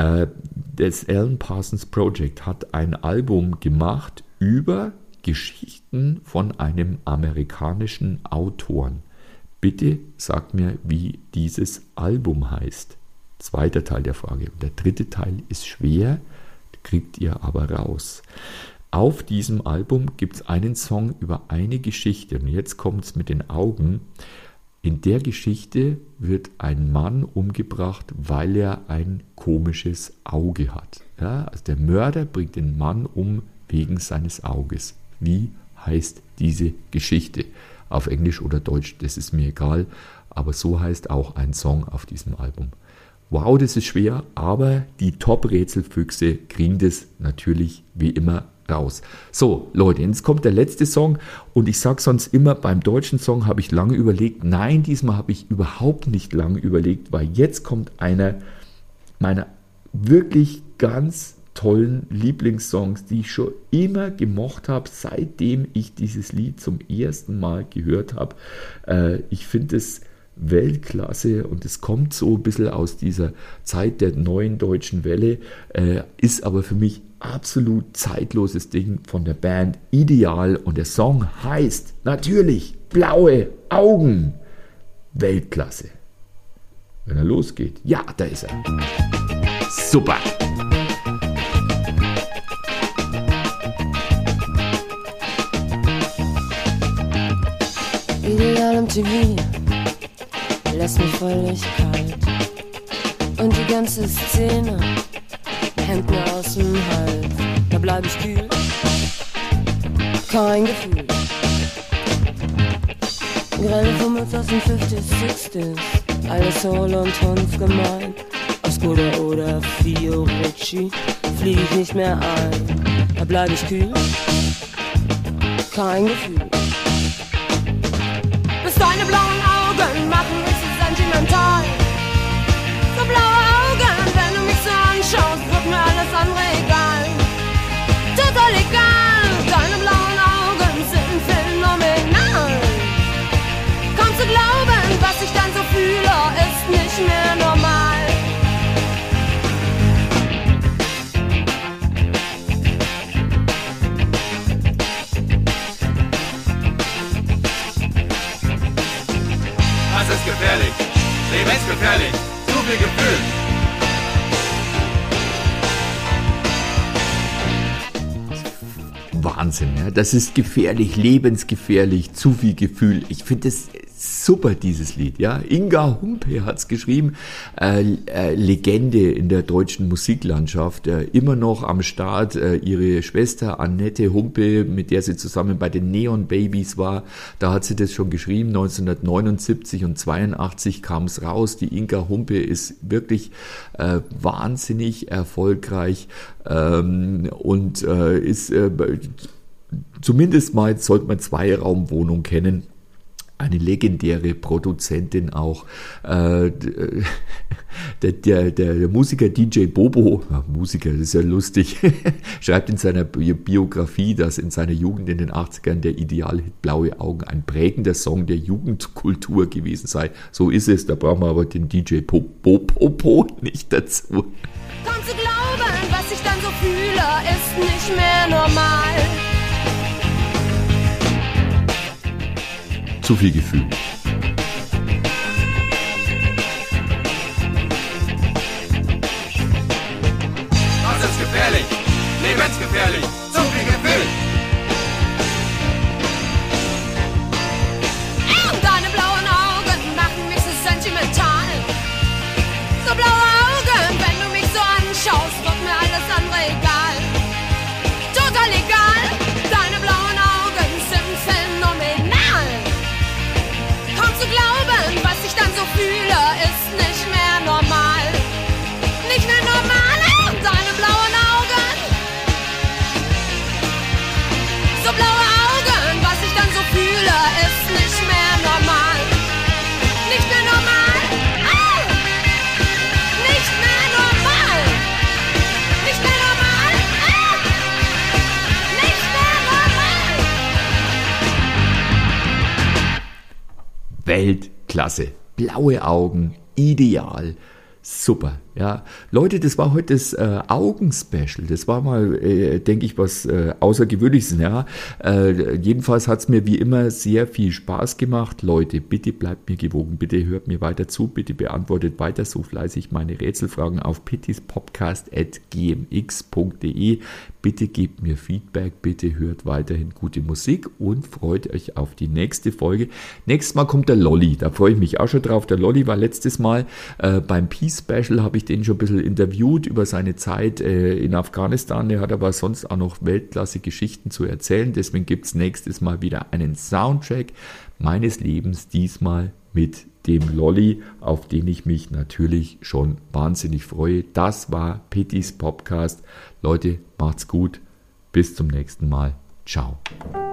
das Alan Parsons Project hat ein Album gemacht über Geschichten von einem amerikanischen Autoren. Bitte sagt mir, wie dieses Album heißt. Zweiter Teil der Frage. Und der dritte Teil ist schwer, kriegt ihr aber raus. Auf diesem Album gibt es einen Song über eine Geschichte. Und jetzt kommt es mit den Augen. In der Geschichte wird ein Mann umgebracht, weil er ein komisches Auge hat. Ja, also der Mörder bringt den Mann um wegen seines Auges. Wie heißt diese Geschichte? Auf Englisch oder Deutsch, das ist mir egal. Aber so heißt auch ein Song auf diesem Album. Wow, das ist schwer, aber die Top-Rätselfüchse kriegen das natürlich wie immer raus. So, Leute, jetzt kommt der letzte Song und ich sage sonst immer, beim deutschen Song habe ich lange überlegt. Nein, diesmal habe ich überhaupt nicht lange überlegt, weil jetzt kommt einer meiner wirklich ganz tollen Lieblingssongs, die ich schon immer gemocht habe, seitdem ich dieses Lied zum ersten Mal gehört habe. Ich finde es Weltklasse und es kommt so ein bisschen aus dieser Zeit der neuen deutschen Welle, ist aber für mich absolut zeitloses Ding von der Band Ideal und der Song heißt natürlich Blaue Augen. Weltklasse. Wenn er losgeht, ja, da ist er. Super. MTV lässt mich völlig kalt. Und die ganze Szene hängt mir aus dem Hals. Da bleib ich kühl, kein Gefühl. Grelle Fummels aus den 50s, 60s, alles Soul und Tanz gemeint. Auf Skoda oder Fiorucci flieg ich nicht mehr ein. Da bleib ich kühl, kein Gefühl. Bis deine blauen Augen machen mich so sentimental. So blaue Augen, wenn du mich so anschaust, wird mir alles andere egal. Total egal, deine blauen Augen sind phänomenal. Kaum zu glauben, was ich dann so fühle, ist nicht mehr normal. Das ist gefährlich, lebensgefährlich, zu viel Gefühl. Wahnsinn, ja. Das ist gefährlich, lebensgefährlich, zu viel Gefühl. Ich finde das super, dieses Lied, ja. Inga Humpe hat's geschrieben, Legende in der deutschen Musiklandschaft, immer noch am Start, ihre Schwester Annette Humpe, mit der sie zusammen bei den Neon Babies war, da hat sie das schon geschrieben, 1979 und 82 kam's raus. Die Inga Humpe ist wirklich wahnsinnig erfolgreich und ist zumindest mal, sollte man Zweiraumwohnung kennen. Eine legendäre Produzentin auch. Der Musiker DJ Bobo, Musiker, das ist ja lustig, schreibt in seiner Biografie, dass in seiner Jugend in den 80ern der Idealhit Blaue Augen ein prägender Song der Jugendkultur gewesen sei. So ist es, da brauchen wir aber den DJ Bobo nicht dazu. Kaum zu glauben, was ich dann so fühle, ist nicht mehr normal. Zu viel Gefühl. Das ist gefährlich, lebensgefährlich, zu viel Gefühl. Deine blauen Augen machen mich so sentimental. So blaue Augen, wenn du mich so anschaust, wird mir alles andere egal. Total egal, deine blauen Augen sind phänomenal. Kaum zu glauben, was ich dann so fühle, ist nicht mehr normal. Nicht mehr normal, deine blauen Augen. So blaue Augen, was ich dann so fühle, ist nicht mehr normal. Nicht mehr normal. Ah! Nicht mehr normal. Nicht mehr normal. Ah! Nicht mehr normal. Weltklasse. Blaue Augen, ideal. Super, ja. Leute, das war heute das Augen-Special. Das war mal, denke ich, was Außergewöhnliches. Ja. Jedenfalls hat es mir wie immer sehr viel Spaß gemacht. Leute, bitte bleibt mir gewogen, bitte hört mir weiter zu, bitte beantwortet weiter so fleißig meine Rätselfragen auf pittispodcast@gmx.de. Bitte gebt mir Feedback, bitte hört weiterhin gute Musik und freut euch auf die nächste Folge. Nächstes Mal kommt der Lolli, da freue ich mich auch schon drauf. Der Lolli war letztes Mal beim Peace Special, habe ich den schon ein bisschen interviewt über seine Zeit in Afghanistan. Der hat aber sonst auch noch Weltklasse Geschichten zu erzählen. Deswegen gibt es nächstes Mal wieder einen Soundtrack meines Lebens, diesmal mit dem Lolli, auf den ich mich natürlich schon wahnsinnig freue. Das war Pittis Podcast. Leute, macht's gut. Bis zum nächsten Mal. Ciao.